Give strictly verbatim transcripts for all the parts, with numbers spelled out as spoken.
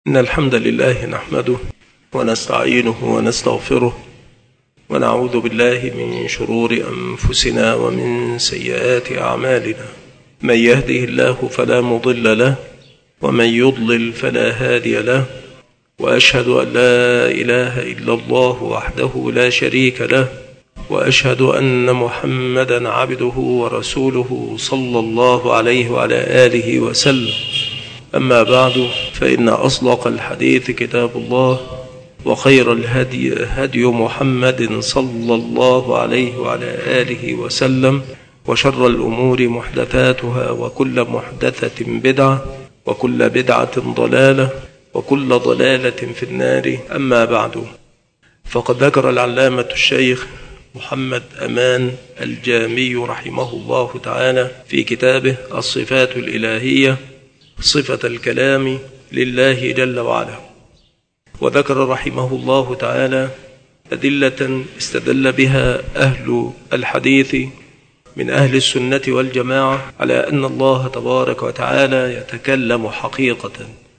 إن الحمد لله نحمده ونستعينه ونستغفره ونعوذ بالله من شرور أنفسنا ومن سيئات أعمالنا. من يهده الله فلا مضل له ومن يضلل فلا هادي له، وأشهد أن لا إله إلا الله وحده لا شريك له، وأشهد أن محمدا عبده ورسوله صلى الله عليه وعلى آله وسلم. أما بعد، فإن أصدق الحديث كتاب الله، وخير الهدي هدي محمد صلى الله عليه وعلى آله وسلم، وشر الأمور محدثاتها، وكل محدثة بدعة، وكل بدعة ضلالة، وكل ضلالة في النار. أما بعد، فقد ذكر العلامة الشيخ محمد أمان الجامي رحمه الله تعالى في كتابه الصفات الإلهية صفة الكلام لله جل وعلا، وذكر رحمه الله تعالى أدلة استدل بها أهل الحديث من أهل السنة والجماعة على أن الله تبارك وتعالى يتكلم حقيقة.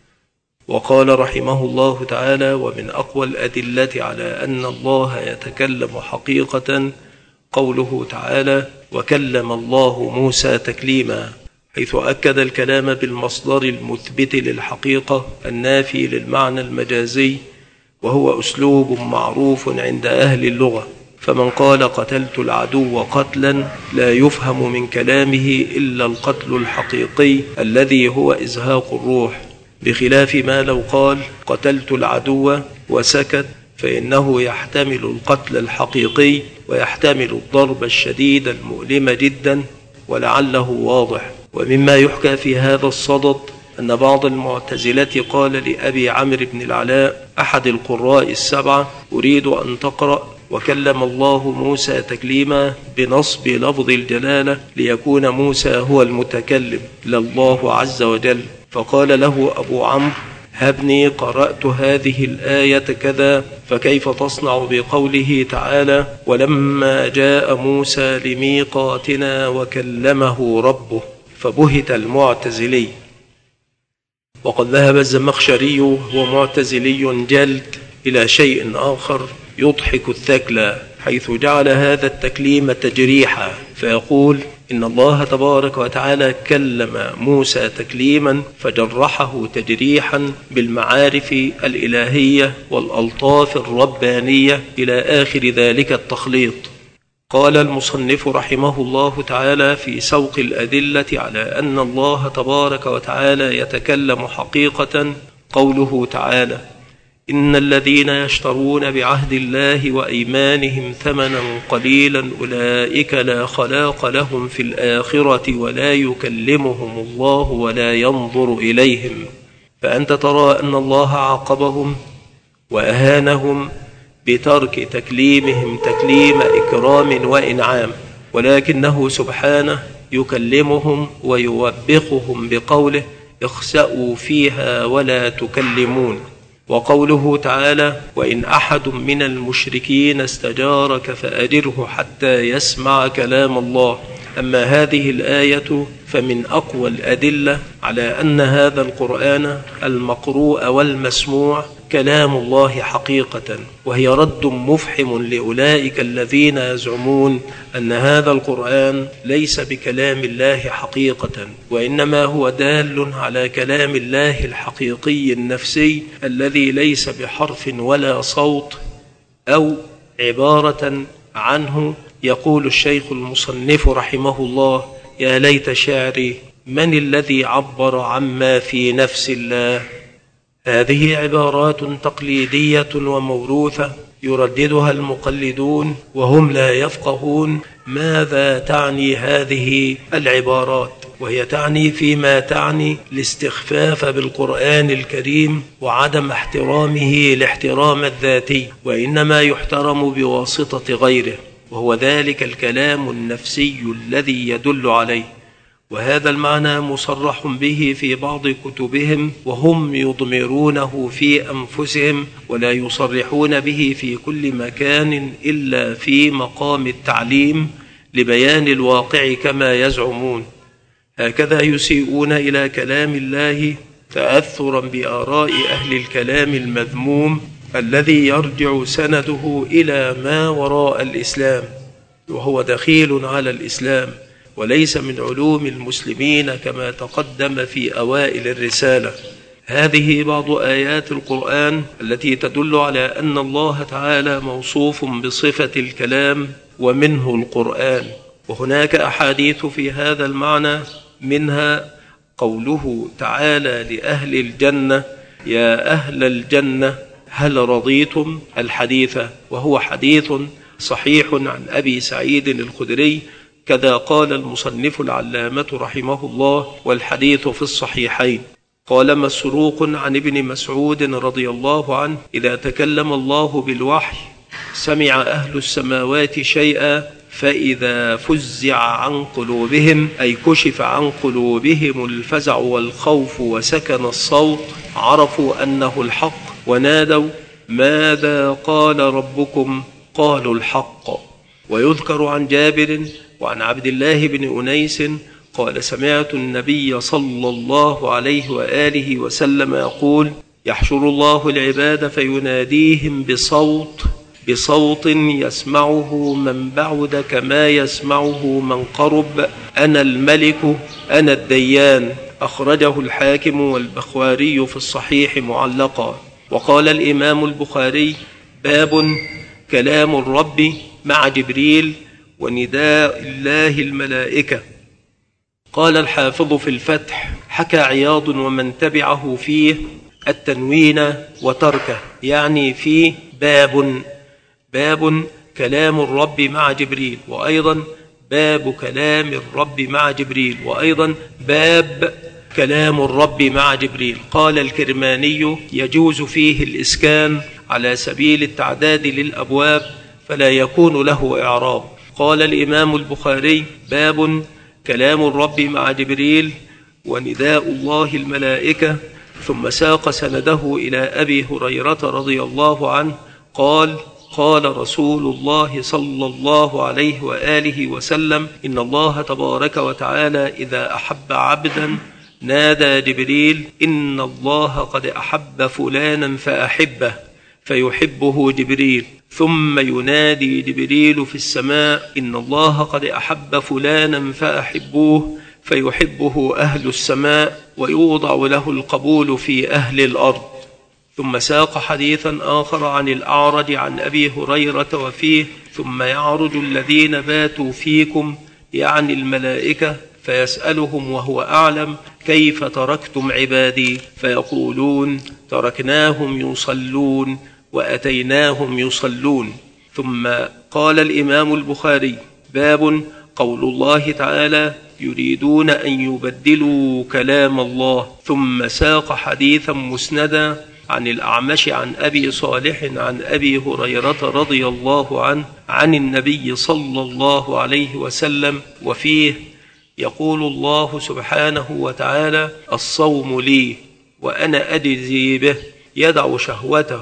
وقال رحمه الله تعالى: ومن أقوى الأدلة على أن الله يتكلم حقيقة قوله تعالى: وكلم الله موسى تكليما، حيث أكد الكلام بالمصدر المثبت للحقيقة النافي للمعنى المجازي، وهو أسلوب معروف عند أهل اللغة. فمن قال قتلت العدو قتلا لا يفهم من كلامه إلا القتل الحقيقي الذي هو إزهاق الروح، بخلاف ما لو قال قتلت العدو وسكت، فإنه يحتمل القتل الحقيقي ويحتمل الضرب الشديد المؤلم جدا، ولعله واضح. ومما يحكى في هذا الصدد أن بعض المعتزلة قال لأبي عمرو بن العلاء أحد القراء السبعة: أريد أن تقرأ وكلم الله موسى تكليما بنصب لفظ الجلالة ليكون موسى هو المتكلم لا الله عز وجل. فقال له أبو عمرو: هبني قرأت هذه الآية كذا، فكيف تصنع بقوله تعالى: ولما جاء موسى لميقاتنا وكلمه ربه؟ فبهت المعتزلي. وقد ذهب الزمخشري وهو معتزلي جلد إلى شيء آخر يضحك الثكلى، حيث جعل هذا التكليم تجريحا، فيقول إن الله تبارك وتعالى كلم موسى تكليما فجرحه تجريحا بالمعارف الإلهية والألطاف الربانية إلى آخر ذلك التخليط. قال المصنف رحمه الله تعالى في سوق الأدلة على أن الله تبارك وتعالى يتكلم حقيقة قوله تعالى: إن الذين يشترون بعهد الله وأيمانهم ثمنا قليلا أولئك لا خلاق لهم في الآخرة ولا يكلمهم الله ولا ينظر إليهم. فأنت ترى أن الله عاقبهم وأهانهم بترك تكليمهم تكليم إكرام وإنعام، ولكنه سبحانه يكلمهم ويوبخهم بقوله: اخسأوا فيها ولا تكلمون. وقوله تعالى: وإن أحد من المشركين استجارك فأجره حتى يسمع كلام الله. أما هذه الآية فمن أقوى الأدلة على أن هذا القرآن المقروء والمسموع كلام الله حقيقة، وهي رد مفحم لأولئك الذين يزعمون أن هذا القرآن ليس بكلام الله حقيقة، وإنما هو دال على كلام الله الحقيقي النفسي الذي ليس بحرف ولا صوت أو عبارة عنه. يقول الشيخ المصنف رحمه الله: يا ليت شعري من الذي عبر عما في نفس الله. هذه عبارات تقليدية وموروثة يرددها المقلدون وهم لا يفقهون ماذا تعني هذه العبارات، وهي تعني فيما تعني الاستخفاف بالقرآن الكريم وعدم احترامه الاحترام الذاتي، وإنما يحترم بواسطة غيره، وهو ذلك الكلام النفسي الذي يدل عليه. وهذا المعنى مصرح به في بعض كتبهم، وهم يضمرونه في أنفسهم ولا يصرحون به في كل مكان إلا في مقام التعليم لبيان الواقع كما يزعمون. هكذا يسيئون إلى كلام الله تأثرا بآراء أهل الكلام المذموم الذي يرجع سنده إلى ما وراء الإسلام، وهو دخيل على الإسلام وليس من علوم المسلمين كما تقدم في أوائل الرسالة. هذه بعض آيات القرآن التي تدل على أن الله تعالى موصوف بصفة الكلام ومنه القرآن، وهناك أحاديث في هذا المعنى، منها قوله تعالى لأهل الجنة: يا أهل الجنة هل رضيتم؟ الحديث، وهو حديث صحيح عن أبي سعيد الخدري، كذا قال المصنف العلامة رحمه الله، والحديث في الصحيحين. قال مسروق عن ابن مسعود رضي الله عنه: إذا تكلم الله بالوحي سمع أهل السماوات شيئا، فإذا فزع عن قلوبهم، أي كشف عن قلوبهم الفزع والخوف وسكن الصوت، عرفوا أنه الحق ونادوا: ماذا قال ربكم؟ قالوا الحق. ويذكر عن جابر وعن عبد الله بن أنيس قال: سمعت النبي صلى الله عليه وآله وسلم يقول: يحشر الله العباد فيناديهم بصوت بصوت يسمعه من بعد كما يسمعه من قرب: أنا الملك أنا الديان. أخرجه الحاكم والبخاري في الصحيح معلقا. وقال الإمام البخاري: باب كلام الرب مع جبريل ونداء الله الملائكة. قال الحافظ في الفتح: حكى عياض ومن تبعه فيه التنوين وتركه، يعني فيه باب باب كلام الرب مع جبريل، وأيضا باب كلام الرب مع جبريل، وأيضا باب كلام الرب مع جبريل. قال الكرماني: يجوز فيه الإسكان على سبيل التعداد للأبواب فلا يكون له إعراب. قال الإمام البخاري: باب كلام الرب مع جبريل ونداء الله الملائكة. ثم ساق سنده إلى أبي هريرة رضي الله عنه قال: قال رسول الله صلى الله عليه وآله وسلم: إن الله تبارك وتعالى إذا أحب عبدا نادى جبريل: إن الله قد أحب فلانا فأحبه، فيحبه جبريل. ثم ينادي جبريل في السماء: إن الله قد أحب فلانا فأحبوه، فيحبه أهل السماء، ويوضع له القبول في أهل الأرض. ثم ساق حديثا آخر عن الأعرج عن أبي هريرة وفيه: ثم يعرج الذين باتوا فيكم، يعني الملائكة، فيسألهم وهو أعلم: كيف تركتم عبادي؟ فيقولون: تركناهم يصلون وأتيناهم يصلون. ثم قال الإمام البخاري: باب قول الله تعالى: يريدون أن يبدلوا كلام الله. ثم ساق حديثا مسندا عن الأعمش عن أبي صالح عن أبي هريرة رضي الله عنه عن النبي صلى الله عليه وسلم، وفيه: يقول الله سبحانه وتعالى: الصوم لي وأنا أجزي به، يدع شهوته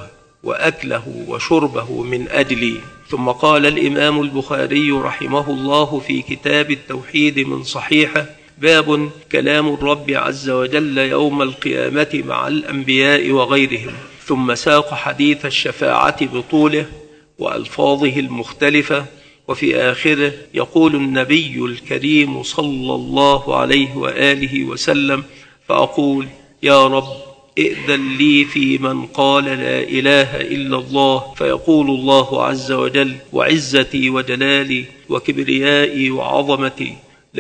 وأكله وشربه من أجلي. ثم قال الإمام البخاري رحمه الله في كتاب التوحيد من صحيحه: باب كلام الرب عز وجل يوم القيامة مع الأنبياء وغيرهم. ثم ساق حديث الشفاعة بطوله وألفاظه المختلفة، وفي آخره يقول النبي الكريم صلى الله عليه وآله وسلم: فأقول: يا رب ائذن لي في من قال لا إله إلا الله. فيقول الله عز وجل: وعزتي وجلالي وكبريائي وعظمتي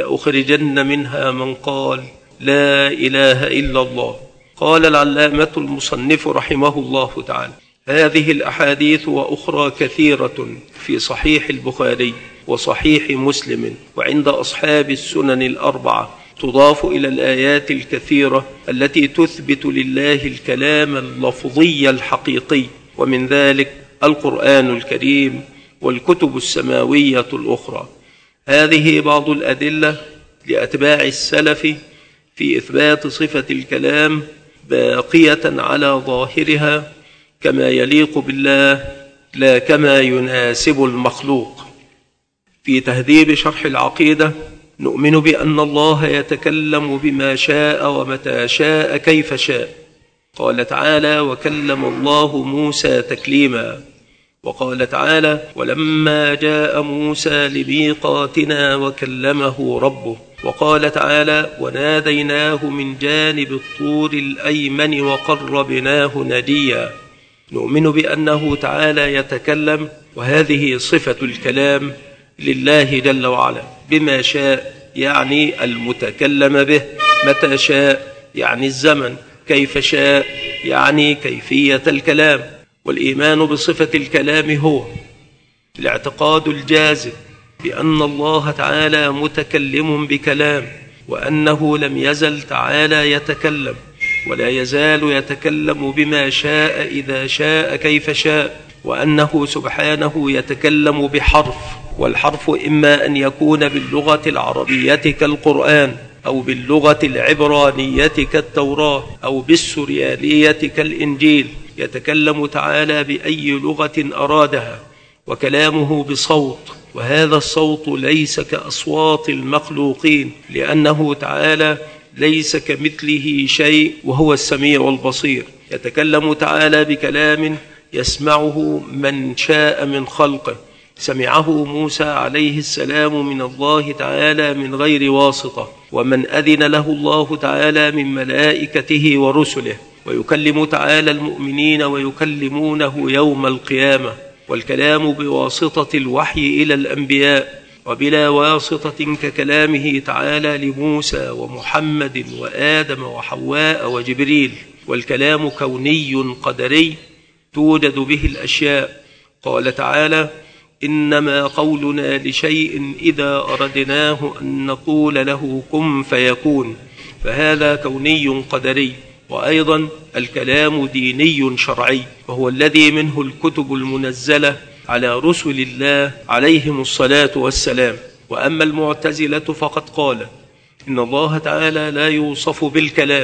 لأخرجن منها من قال لا إله إلا الله. قال العلامة المصنف رحمه الله تعالى: هذه الأحاديث وأخرى كثيرة في صحيح البخاري وصحيح مسلم وعند أصحاب السنن الأربعة، تضاف إلى الآيات الكثيرة التي تثبت لله الكلام اللفظي الحقيقي، ومن ذلك القرآن الكريم والكتب السماوية الأخرى. هذه بعض الأدلة لأتباع السلف في إثبات صفة الكلام باقية على ظاهرها كما يليق بالله لا كما يناسب المخلوق. في تهذيب شرح العقيدة نؤمن بأن الله يتكلم بما شاء ومتى شاء كيف شاء. قال تعالى: وكلم الله موسى تكليما. وقال تعالى: ولما جاء موسى لميقاتنا وكلمه ربه. وقال تعالى: وناديناه من جانب الطور الأيمن وقربناه نجيا. نؤمن بأنه تعالى يتكلم، وهذه صفة الكلام لله جل وعلا، بما شاء يعني المتكلم به، متى شاء يعني الزمن، كيف شاء يعني كيفية الكلام. والإيمان بصفة الكلام هو الاعتقاد الجازم بأن الله تعالى متكلم بكلام، وأنه لم يزل تعالى يتكلم ولا يزال يتكلم بما شاء إذا شاء كيف شاء، وأنه سبحانه يتكلم بحرف، والحرف إما أن يكون باللغة العربية كالقرآن، أو باللغة العبرانية كالتوراة، أو بالسريانية كالإنجيل. يتكلم تعالى بأي لغة أرادها، وكلامه بصوت، وهذا الصوت ليس كأصوات المخلوقين، لأنه تعالى ليس كمثله شيء وهو السميع البصير. يتكلم تعالى بكلام يسمعه من شاء من خلقه. سمعه موسى عليه السلام من الله تعالى من غير واسطة، ومن أذن له الله تعالى من ملائكته ورسله. ويكلم تعالى المؤمنين ويكلمونه يوم القيامة. والكلام بواسطة الوحي إلى الأنبياء، وبلا واسطة ككلامه تعالى لموسى ومحمد وآدم وحواء وجبريل. والكلام كوني قدري توجد به الأشياء. قال تعالى: إنما قولنا لشيء إذا أردناه أن نقول له كن فيكون. فهذا كوني قدري. وأيضا الكلام ديني شرعي، وهو الذي منه الكتب المنزلة على رسل الله عليهم الصلاة والسلام. وأما المعتزلة فقد قال إن الله تعالى لا يوصف بالكلام،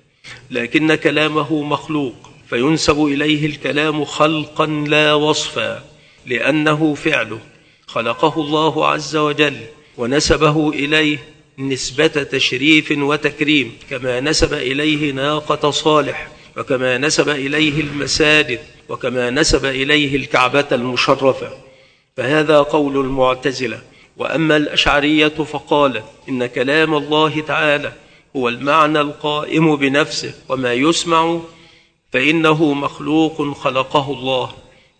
لكن كلامه مخلوق، فينسب إليه الكلام خلقا لا وصفا، لأنه فعله خلقه الله عز وجل، ونسبه إليه نسبة تشريف وتكريم، كما نسب إليه ناقة صالح، وكما نسب إليه المساجد، وكما نسب إليه الكعبة المشرفة. فهذا قول المعتزلة. وأما الأشعرية فقال إن كلام الله تعالى هو المعنى القائم بنفسه، وما يسمع فإنه مخلوق خلقه الله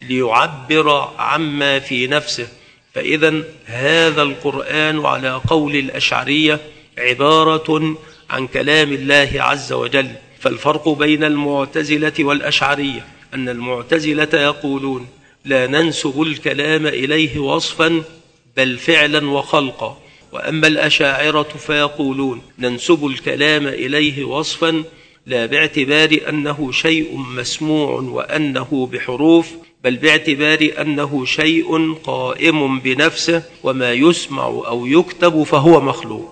ليعبر عما في نفسه. فإذا هذا القرآن على قول الأشعرية عبارة عن كلام الله عز وجل. فالفرق بين المعتزلة والأشعرية أن المعتزلة يقولون لا ننسب الكلام إليه وصفا بل فعلا وخلقا، وأما الأشاعرة فيقولون ننسب الكلام إليه وصفا لا باعتبار أنه شيء مسموع وأنه بحروف، بل باعتبار أنه شيء قائم بنفسه، وما يسمع أو يكتب فهو مخلوق.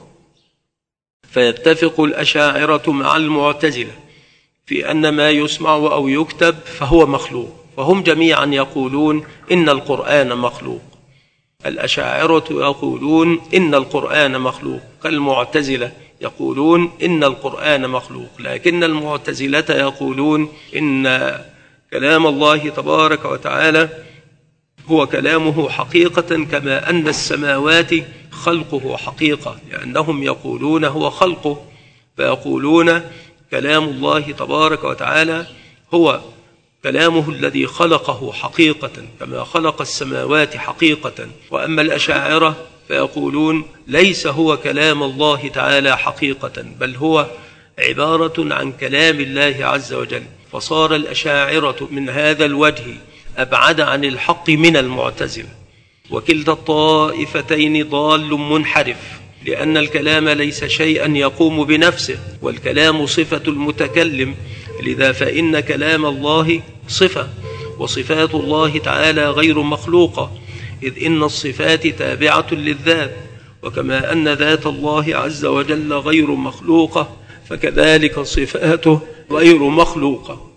فيتفق الأشاعرة مع المعتزلة في أن ما يسمع أو يكتب فهو مخلوق، وهم جميعا يقولون إن القرآن مخلوق. الأشاعرة يقولون إن القرآن مخلوق، كالمعتزلة يقولون إن القرآن مخلوق، لكن المعتزلة يقولون إن كلام الله تبارك وتعالى هو كلامه حقيقة، كما أن السماوات خلقه حقيقة، لأنهم يقولون هو خلقه، فيقولون كلام الله تبارك وتعالى هو كلامه الذي خلقه حقيقة كما خلق السماوات حقيقة. وأما الأشاعرة فيقولون ليس هو كلام الله تعالى حقيقة، بل هو عبارة عن كلام الله عز وجل. فصار الأشاعرة من هذا الوجه أبعد عن الحق من المعتزلة، وكلتا الطائفتين ضال منحرف، لأن الكلام ليس شيئا يقوم بنفسه، والكلام صفة المتكلم. لذا فإن كلام الله صفة، وصفات الله تعالى غير مخلوقة، إذ إن الصفات تابعة للذات، وكما أن ذات الله عز وجل غير مخلوقة فكذلك صفاته غير مخلوقة.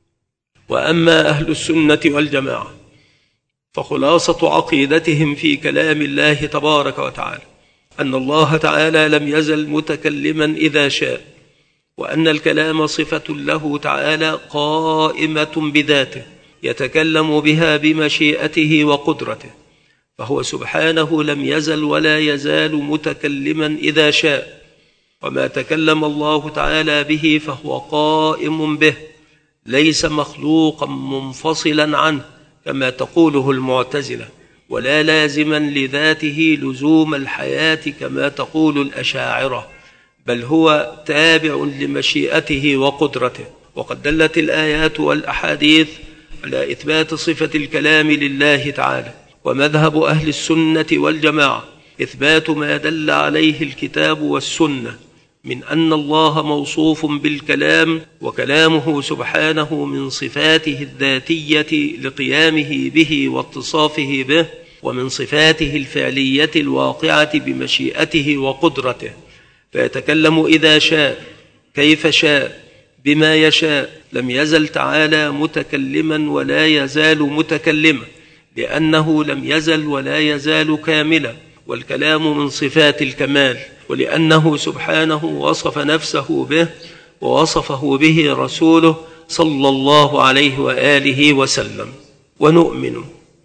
وأما أهل السنة والجماعة فخلاصة عقيدتهم في كلام الله تبارك وتعالى أن الله تعالى لم يزل متكلما إذا شاء، وأن الكلام صفة له تعالى قائمة بذاته يتكلم بها بمشيئته وقدرته، فهو سبحانه لم يزل ولا يزال متكلما إذا شاء، وما تكلم الله تعالى به فهو قائم به، ليس مخلوقا منفصلا عنه كما تقوله المعتزلة، ولا لازما لذاته لزوم الحياة كما تقول الأشاعرة، بل هو تابع لمشيئته وقدرته. وقد دلت الآيات والأحاديث على إثبات صفة الكلام لله تعالى، ومذهب أهل السنة والجماعة إثبات ما دل عليه الكتاب والسنة من أن الله موصوف بالكلام، وكلامه سبحانه من صفاته الذاتية لقيامه به واتصافه به، ومن صفاته الفعلية الواقعة بمشيئته وقدرته، فيتكلم إذا شاء كيف شاء بما يشاء. لم يزل تعالى متكلما ولا يزال متكلما، لأنه لم يزل ولا يزال كاملا، والكلام من صفات الكمال، ولأنه سبحانه وصف نفسه به ووصفه به رسوله صلى الله عليه وآله وسلم. ونؤمن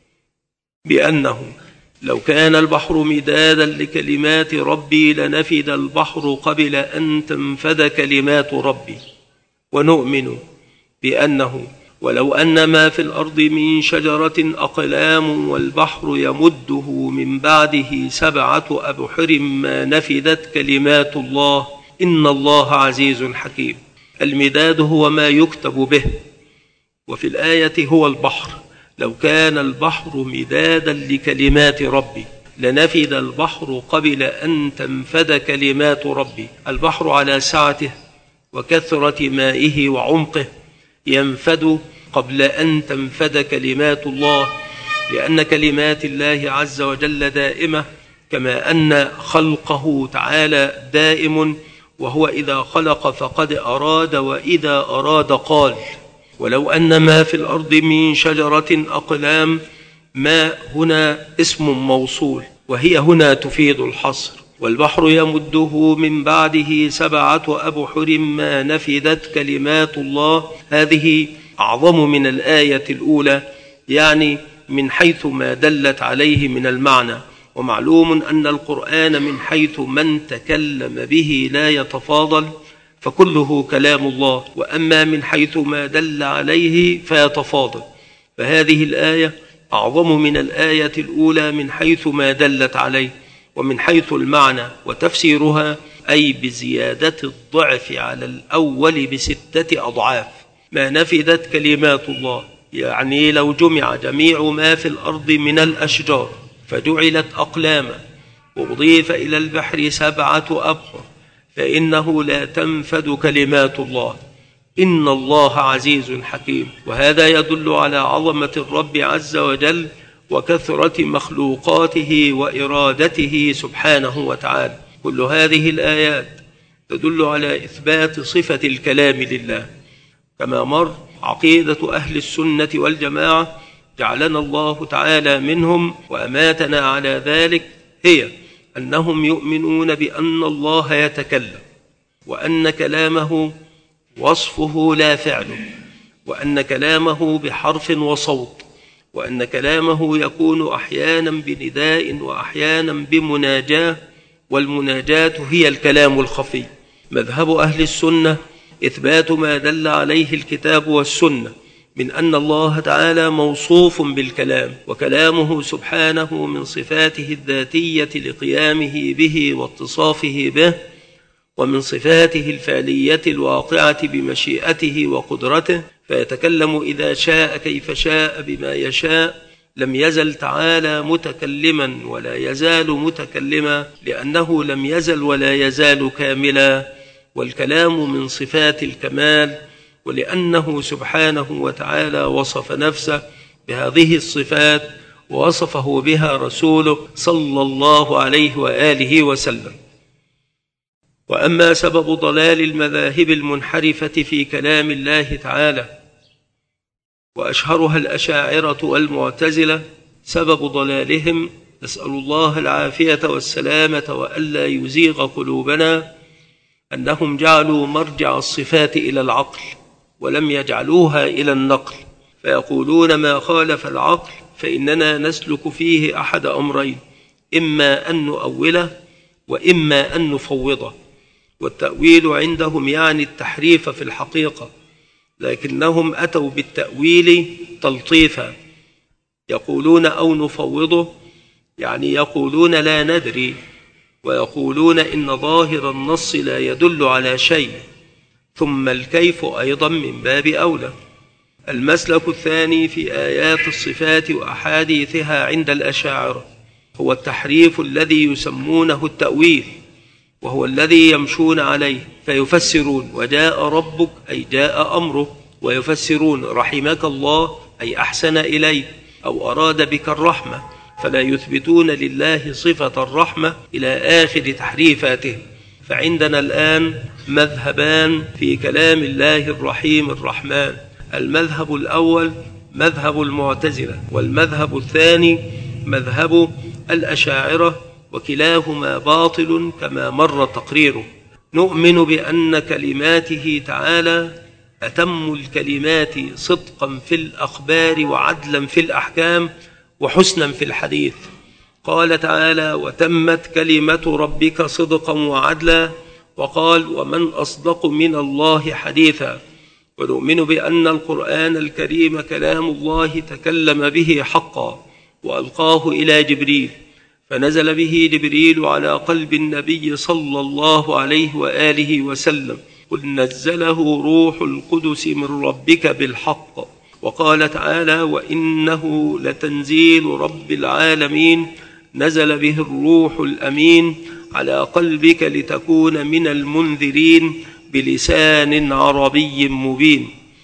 بأنه لو كان البحر مدادا لكلمات ربي لنفد البحر قبل أن تنفد كلمات ربي. ونؤمن بأنه ولو أن ما في الأرض من شجرة أقلام والبحر يمده من بعده سبعة أبحر ما نفدت كلمات الله إن الله عزيز حكيم. المداد هو ما يكتب به، وفي الآية هو البحر. لو كان البحر مدادا لكلمات ربي لنفد البحر قبل أن تنفد كلمات ربي. البحر على سعته وكثرة مائه وعمقه ينفد قبل أن تنفد كلمات الله، لأن كلمات الله عز وجل دائمة، كما أن خلقه تعالى دائم، وهو إذا خلق فقد أراد وإذا أراد قال. ولو أن ما في الأرض من شجرة أقلام، ما هنا اسم موصول، وهي هنا تفيد الحصر. والبحر يمده من بعده سبعة أبحر ما نفدت كلمات الله، هذه أعظم من الآية الأولى، يعني من حيث ما دلت عليه من المعنى. ومعلوم أن القرآن من حيث من تكلم به لا يتفاضل، فكله كلام الله، وأما من حيث ما دل عليه فيتفاضل. فهذه الآية أعظم من الآية الأولى من حيث ما دلت عليه، ومن حيث المعنى وتفسيرها أي بزيادة الضعف على الأول بستة أضعاف. ما نفدت كلمات الله، يعني لو جمع جميع ما في الأرض من الأشجار فجعلت أقلاما وأضيف إلى البحر سبعة أبحر فإنه لا تنفد كلمات الله إن الله عزيز حكيم. وهذا يدل على عظمة الرب عز وجل وكثرة مخلوقاته وإرادته سبحانه وتعالى. كل هذه الآيات تدل على إثبات صفة الكلام لله. كما مر، عقيدة أهل السنة والجماعة جعلنا الله تعالى منهم وأماتنا على ذلك هي أنهم يؤمنون بأن الله يتكلم، وأن كلامه وصفه لا فعله، وأن كلامه بحرف وصوت، وأن كلامه يكون أحيانا بنداء وأحيانا بمناجاة، والمناجاة هي الكلام الخفي. مذهب أهل السنة إثبات ما دل عليه الكتاب والسنة من أن الله تعالى موصوف بالكلام، وكلامه سبحانه من صفاته الذاتية لقيامه به واتصافه به، ومن صفاته الفعلية الواقعة بمشيئته وقدرته، فيتكلم إذا شاء كيف شاء بما يشاء. لم يزل تعالى متكلما ولا يزال متكلما، لأنه لم يزل ولا يزال كاملا، والكلام من صفات الكمال، ولأنه سبحانه وتعالى وصف نفسه بهذه الصفات ووصفه بها رسوله صلى الله عليه وآله وسلم. وأما سبب ضلال المذاهب المنحرفة في كلام الله تعالى، وأشهرها الأشاعرة والمعتزلة، سبب ضلالهم نسأل الله العافية والسلامة وألا يزيغ قلوبنا، أنهم جعلوا مرجع الصفات إلى العقل ولم يجعلوها إلى النقل، فيقولون ما خالف العقل فإننا نسلك فيه أحد أمرين، إما أن نؤوله وإما أن نفوضه. والتأويل عندهم يعني التحريف في الحقيقة، لكنهم أتوا بالتأويل تلطيفا، يقولون أو نفوضه يعني يقولون لا ندري، ويقولون إن ظاهر النص لا يدل على شيء، ثم الكيف أيضا من باب أولى. المسلك الثاني في آيات الصفات وأحاديثها عند الأشاعرة هو التحريف الذي يسمونه التأويل، وهو الذي يمشون عليه فيفسرون وجاء ربك أي جاء أمره، ويفسرون رحمك الله أي أحسن إليك أو أراد بك الرحمة، فلا يثبتون لله صفة الرحمة إلى آخر تحريفاته. فعندنا الآن مذهبان في كلام الله الرحيم الرحمن: المذهب الأول مذهب المعتزلة، والمذهب الثاني مذهب الأشاعرة، وكلاهما باطل كما مر تقريره. نؤمن بأن كلماته تعالى أتم الكلمات صدقا في الأخبار وعدلا في الأحكام وحسنا في الحديث. قال تعالى: وتمت كلمة ربك صدقا وعدلا، وقال: ومن أصدق من الله حديثا. ونؤمن بأن القرآن الكريم كلام الله تكلم به حقا وألقاه إلى جبريل، فنزل به جبريل على قلب النبي صلى الله عليه وآله وسلم، قل نزله روح القدس من ربك بالحق. وقال تعالى: وإنه لتنزيل رب العالمين نزل به الروح الأمين على قلبك لتكون من المنذرين بلسان عربي مبين.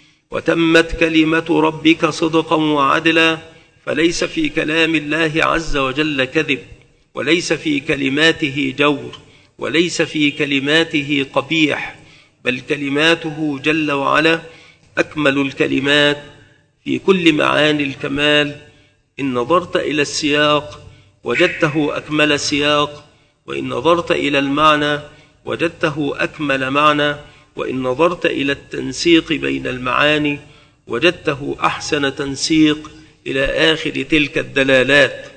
وتمت كلمة ربك صدقا وعدلا، فليس في كلام الله عز وجل كذب، وليس في كلماته جور، وليس في كلماته قبيح، بل كلماته جل وعلا أكمل الكلمات في كل معاني الكمال. إن نظرت إلى السياق وجدته أكمل سياق، وإن نظرت إلى المعنى وجدته أكمل معنى، وإن نظرت إلى التنسيق بين المعاني وجدته أحسن تنسيق إلى آخر تلك الدلالات.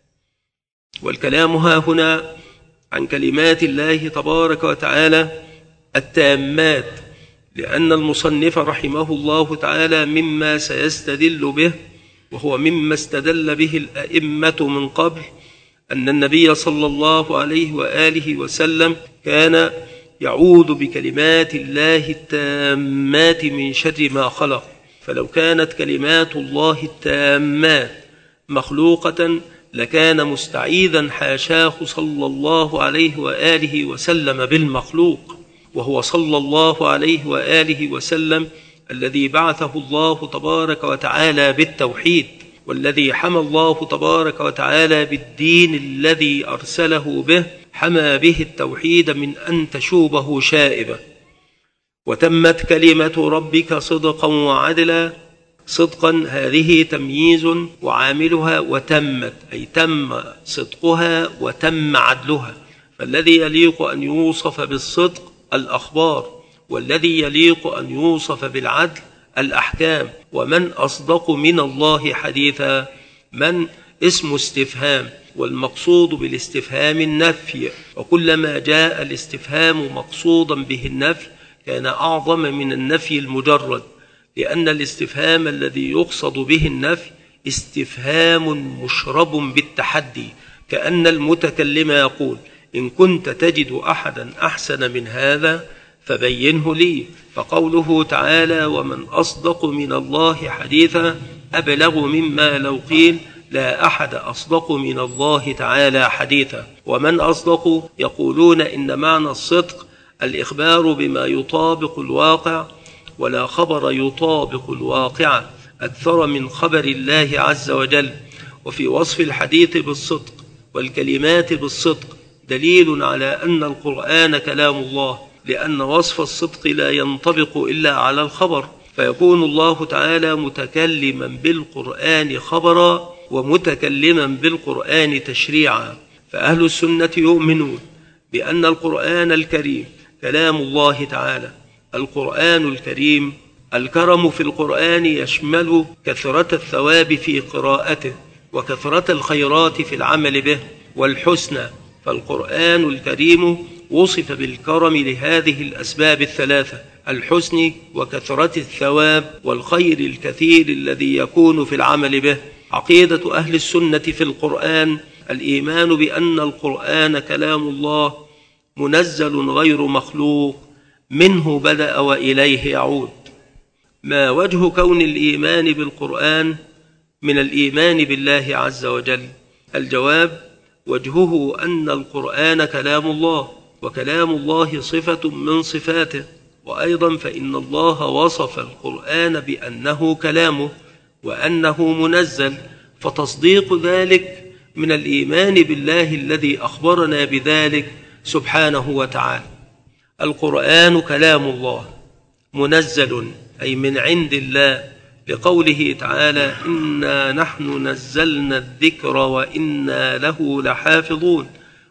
والكلام ها هنا عن كلمات الله تبارك وتعالى التامات، لأن المصنف رحمه الله تعالى مما سيستدل به، وهو مما استدل به الأئمة من قبل، أن النبي صلى الله عليه وآله وسلم كان يعوذ بكلمات الله التامات من شر ما خلق. فلو كانت كلمات الله التامات مخلوقة لكان مستعيذا حاشاه صلى الله عليه وآله وسلم بالمخلوق، وهو صلى الله عليه وآله وسلم الذي بعثه الله تبارك وتعالى بالتوحيد، والذي حمى الله تبارك وتعالى بالدين الذي أرسله به، حمى به التوحيد من أن تشوبه شائبة. وتمت كلمة ربك صدقا وعدلا، صدقا هذه تمييز وعاملها وتمت أي تم صدقها وتم عدلها، فالذي يليق أن يوصف بالصدق الأخبار، والذي يليق أن يوصف بالعدل الأحكام. ومن أصدق من الله حديثا، من اسم استفهام، والمقصود بالاستفهام النفي، وكلما جاء الاستفهام مقصودا به النفي كان أعظم من النفي المجرد، لأن الاستفهام الذي يقصد به النفي استفهام مشرب بالتحدي، كأن المتكلم يقول: إن كنت تجد أحدا أحسن من هذا فبينه لي. فقوله تعالى: ومن أصدق من الله حديثا أبلغ مما لو قيل لا أحد أصدق من الله تعالى حديثا. ومن أصدق يقولون إن معنى الصدق الإخبار بما يطابق الواقع، ولا خبر يطابق الواقع أكثر من خبر الله عز وجل. وفي وصف الحديث بالصدق والكلمات بالصدق دليل على أن القرآن كلام الله، لأن وصف الصدق لا ينطبق إلا على الخبر، فيكون الله تعالى متكلما بالقرآن خبرا ومتكلما بالقرآن تشريعا. فأهل السنة يؤمنون بأن القرآن الكريم كلام الله تعالى. القرآن الكريم، الكرم في القرآن يشمل كثرة الثواب في قراءته وكثرة الخيرات في العمل به والحسنى. فالقرآن الكريم وصف بالكرم لهذه الأسباب الثلاثة: الحسن وكثرة الثواب والخير الكثير الذي يكون في العمل به. عقيدة أهل السنة في القرآن الإيمان بأن القرآن كلام الله منزل غير مخلوق، منه بدأ وإليه يعود. ما وجه كون الإيمان بالقرآن من الإيمان بالله عز وجل؟ الجواب: وجهه أن القرآن كلام الله، وكلام الله صفة من صفاته، وأيضا فإن الله وصف القرآن بأنه كلامه وأنه منزل، فتصديق ذلك من الإيمان بالله الذي أخبرنا بذلك سبحانه وتعالى. القرآن كلام الله منزل أي من عند الله، لقوله تعالى: إنا نحن نزلنا الذكر وإنا له لحافظون،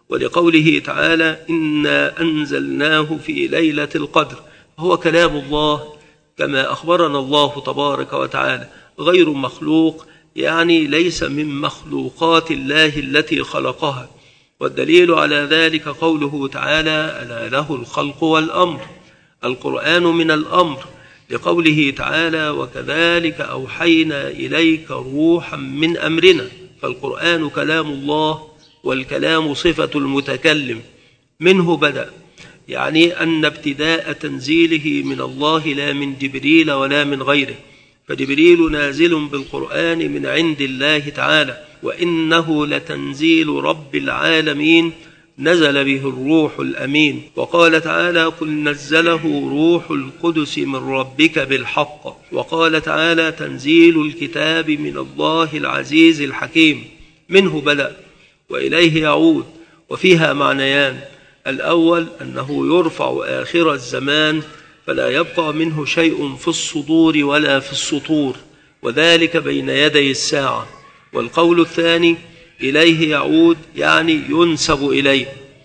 ولقوله تعالى: إنا أنزلناه في ليلة القدر. هو كلام الله كما أخبرنا الله تبارك وتعالى، غير مخلوق، يعني ليس من مخلوقات الله التي خلقها. والدليل على ذلك قوله تعالى: ألا له الخلق والأمر. القرآن من الأمر، لقوله تعالى: وكذلك أوحينا إليك روحا من أمرنا. فالقرآن كلام الله، والكلام صفة المتكلم، منه بدأ، يعني أن ابتداء تنزيله من الله لا من جبريل ولا من غيره، فجبريل نازل بالقرآن من عند الله تعالى، وإنه لتنزيل رب العالمين نزل به الروح الأمين. وقال تعالى: قل نزله روح القدس من ربك بالحق. وقال تعالى: تنزيل الكتاب من الله العزيز الحكيم، منه بدأ وإليه يعود. وفيها معنيان: الأول أنه يرفع آخر الزمان فلا يبقى منه شيء في الصدور ولا في السطور، وذلك بين يدي الساعة. والقول الثاني: إليه يعود، يعني ينسب إليه.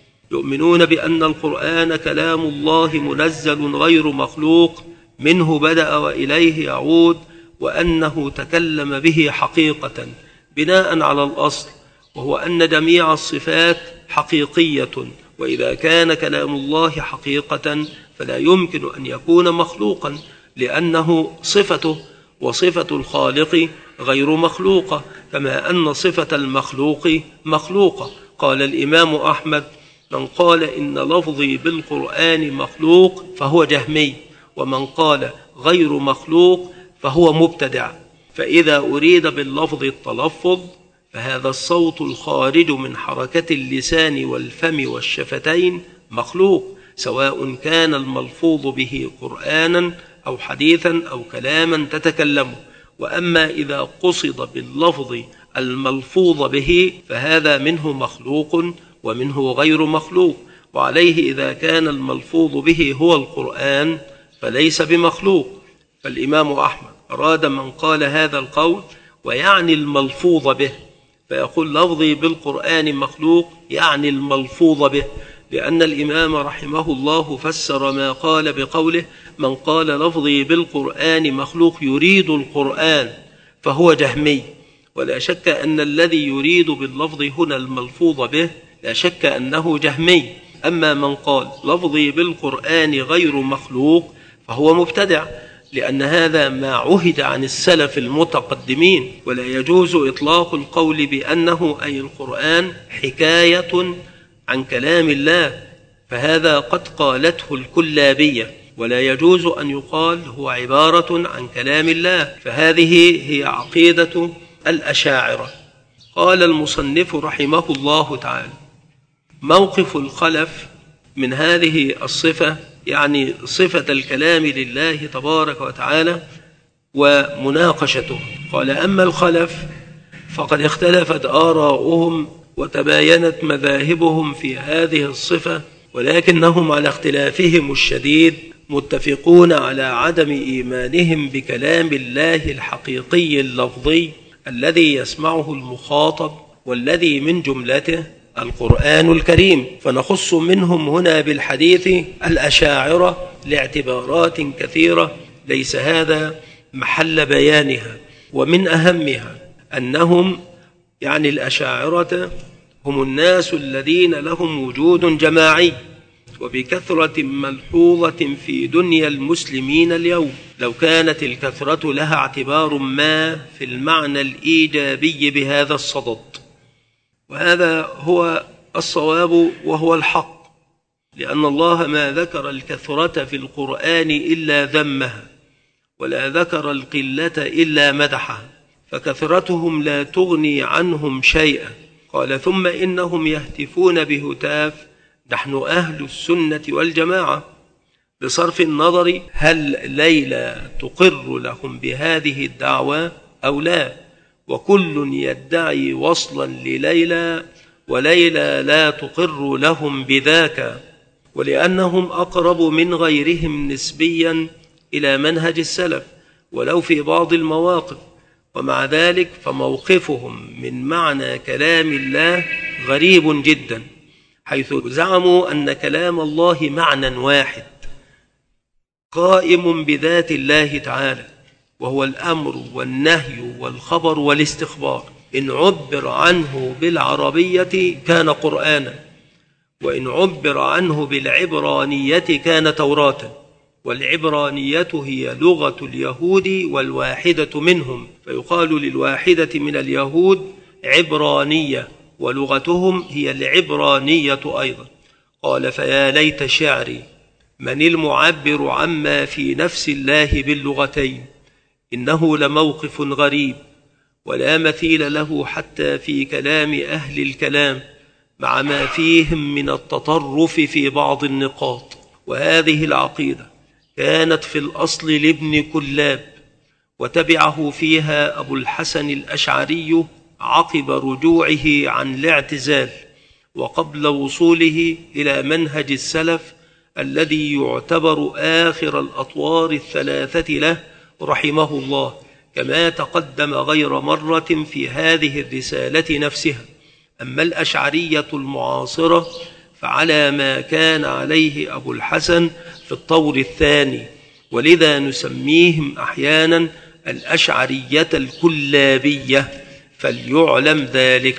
يؤمنون بأن القرآن كلام الله منزل غير مخلوق، منه بدأ وإليه يعود، وأنه تكلم به حقيقة بناء على الأصل، وهو أن جميع الصفات حقيقية، وإذا كان كلام الله حقيقة فلا يمكن أن يكون مخلوقا، لأنه صفته، وصفة الخالق غير مخلوقة، كما أن صفة المخلوق مخلوقة. قال الإمام أحمد: من قال إن لفظي بالقرآن مخلوق فهو جهمي، ومن قال غير مخلوق فهو مبتدع. فإذا أريد باللفظ التلفظ فهذا الصوت الخارج من حركة اللسان والفم والشفتين مخلوق، سواء كان الملفوظ به قرآنا أو حديثا أو كلاما تتكلمه. وأما إذا قصد باللفظ الملفوظ به فهذا منه مخلوق ومنه غير مخلوق، وعليه إذا كان الملفوظ به هو القرآن فليس بمخلوق. فالإمام أحمد أراد من قال هذا القول ويعني الملفوظ به، فيقول لفظي بالقرآن مخلوق يعني الملفوظ به، لأن الإمام رحمه الله فسر ما قال بقوله: من قال لفظي بالقرآن مخلوق يريد القرآن فهو جهمي. ولا شك أن الذي يريد باللفظ هنا الملفوظ به لا شك أنه جهمي. أما من قال لفظي بالقرآن غير مخلوق فهو مبتدع، لأن هذا ما عهد عن السلف المتقدمين، ولا يجوز إطلاق القول بأنه أي القرآن حكاية عن كلام الله، فهذا قد قالته الكلابية، ولا يجوز أن يقال هو عبارة عن كلام الله، فهذه هي عقيدة الأشاعرة. قال المصنف رحمه الله تعالى: موقف الخلف من هذه الصفة، يعني صفة الكلام لله تبارك وتعالى، ومناقشته. قال: أما الخلف فقد اختلفت آراؤهم وتباينت مذاهبهم في هذه الصفة، ولكنهم على اختلافهم الشديد متفقون على عدم إيمانهم بكلام الله الحقيقي اللفظي الذي يسمعه المخاطب، والذي من جملته القرآن الكريم، فنخص منهم هنا بالحديث الأشاعرة لاعتبارات كثيرة ليس هذا محل بيانها. ومن أهمها أنهم يعني الأشاعرة هم الناس الذين لهم وجود جماعي وبكثرة ملحوظة في دنيا المسلمين اليوم، لو كانت الكثرة لها اعتبار ما في المعنى الإيجابي بهذا الصدد. وهذا هو الصواب وهو الحق، لأن الله ما ذكر الكثرة في القرآن إلا ذمها، ولا ذكر القلة إلا مدحها، فكثرتهم لا تغني عنهم شيئا. قال ثم إنهم يهتفون بهتاف نحن أهل السنة والجماعة، بصرف النظر هل ليلى تقر لهم بهذه الدعوة أو لا، وكل يدعي وصلا لليلى وليلى لا تقر لهم بذاك، ولأنهم أقرب من غيرهم نسبيا إلى منهج السلف ولو في بعض المواقف، ومع ذلك فموقفهم من معنى كلام الله غريب جدا، حيث زعموا أن كلام الله معنى واحد قائم بذات الله تعالى، وهو الأمر والنهي والخبر والاستخبار. إن عبر عنه بالعربية كان قرآنا، وإن عبر عنه بالعبرانية كان توراة، والعبرانية هي لغة اليهود والواحدة منهم، فيقال للواحدة من اليهود عبرانية، ولغتهم هي العبرانية أيضا. قال فيا ليت شعري من المعبر عما في نفس الله باللغتين، إنه لموقف غريب ولا مثيل له حتى في كلام أهل الكلام، مع ما فيهم من التطرف في بعض النقاط. وهذه العقيدة كانت في الأصل لابن كلاب، وتبعه فيها أبو الحسن الأشعري عقب رجوعه عن الاعتزال، وقبل وصوله إلى منهج السلف الذي يعتبر آخر الأطوار الثلاثة له رحمه الله، كما تقدم غير مرة في هذه الرسالة نفسها. أما الأشعرية المعاصرة فعلى ما كان عليه أبو الحسن في الطور الثاني، ولذا نسميهم أحيانا الأشعرية الكلابية، فليعلم ذلك.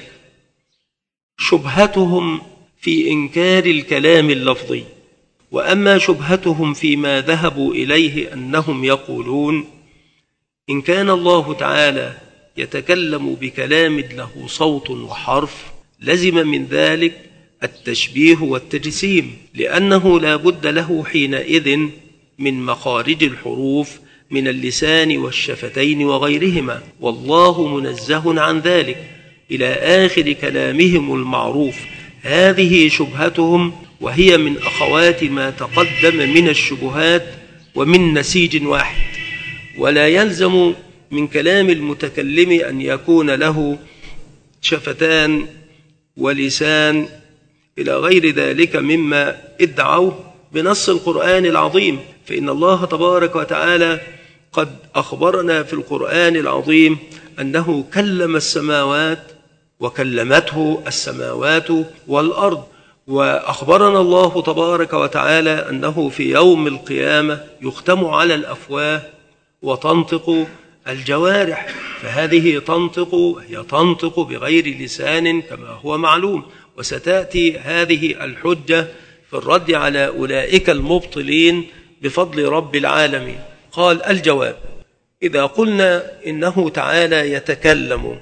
شبهتهم في إنكار الكلام اللفظي. وأما شبهتهم فيما ذهبوا إليه أنهم يقولون إن كان الله تعالى يتكلم بكلام له صوت وحرف لزم من ذلك التشبيه والتجسيم، لأنه لا بد له حينئذ من مخارج الحروف من اللسان والشفتين وغيرهما، والله منزه عن ذلك إلى آخر كلامهم المعروف. هذه شبهتهم، وهي من أخوات ما تقدم من الشبهات ومن نسيج واحد. ولا يلزم من كلام المتكلم أن يكون له شفتان ولسان إلى غير ذلك مما ادعوا بنص القرآن العظيم، فإن الله تبارك وتعالى قد أخبرنا في القرآن العظيم أنه كلم السماوات وكلمته السماوات والأرض، وأخبرنا الله تبارك وتعالى أنه في يوم القيامة يختم على الأفواه وتنطق الجوارح، فهذه تنطق هي تنطق بغير لسان كما هو معلوم. وستأتي هذه الحجة في الرد على أولئك المبطلين بفضل رب العالمين. قال الجواب: إذا قلنا إنه تعالى يتكلم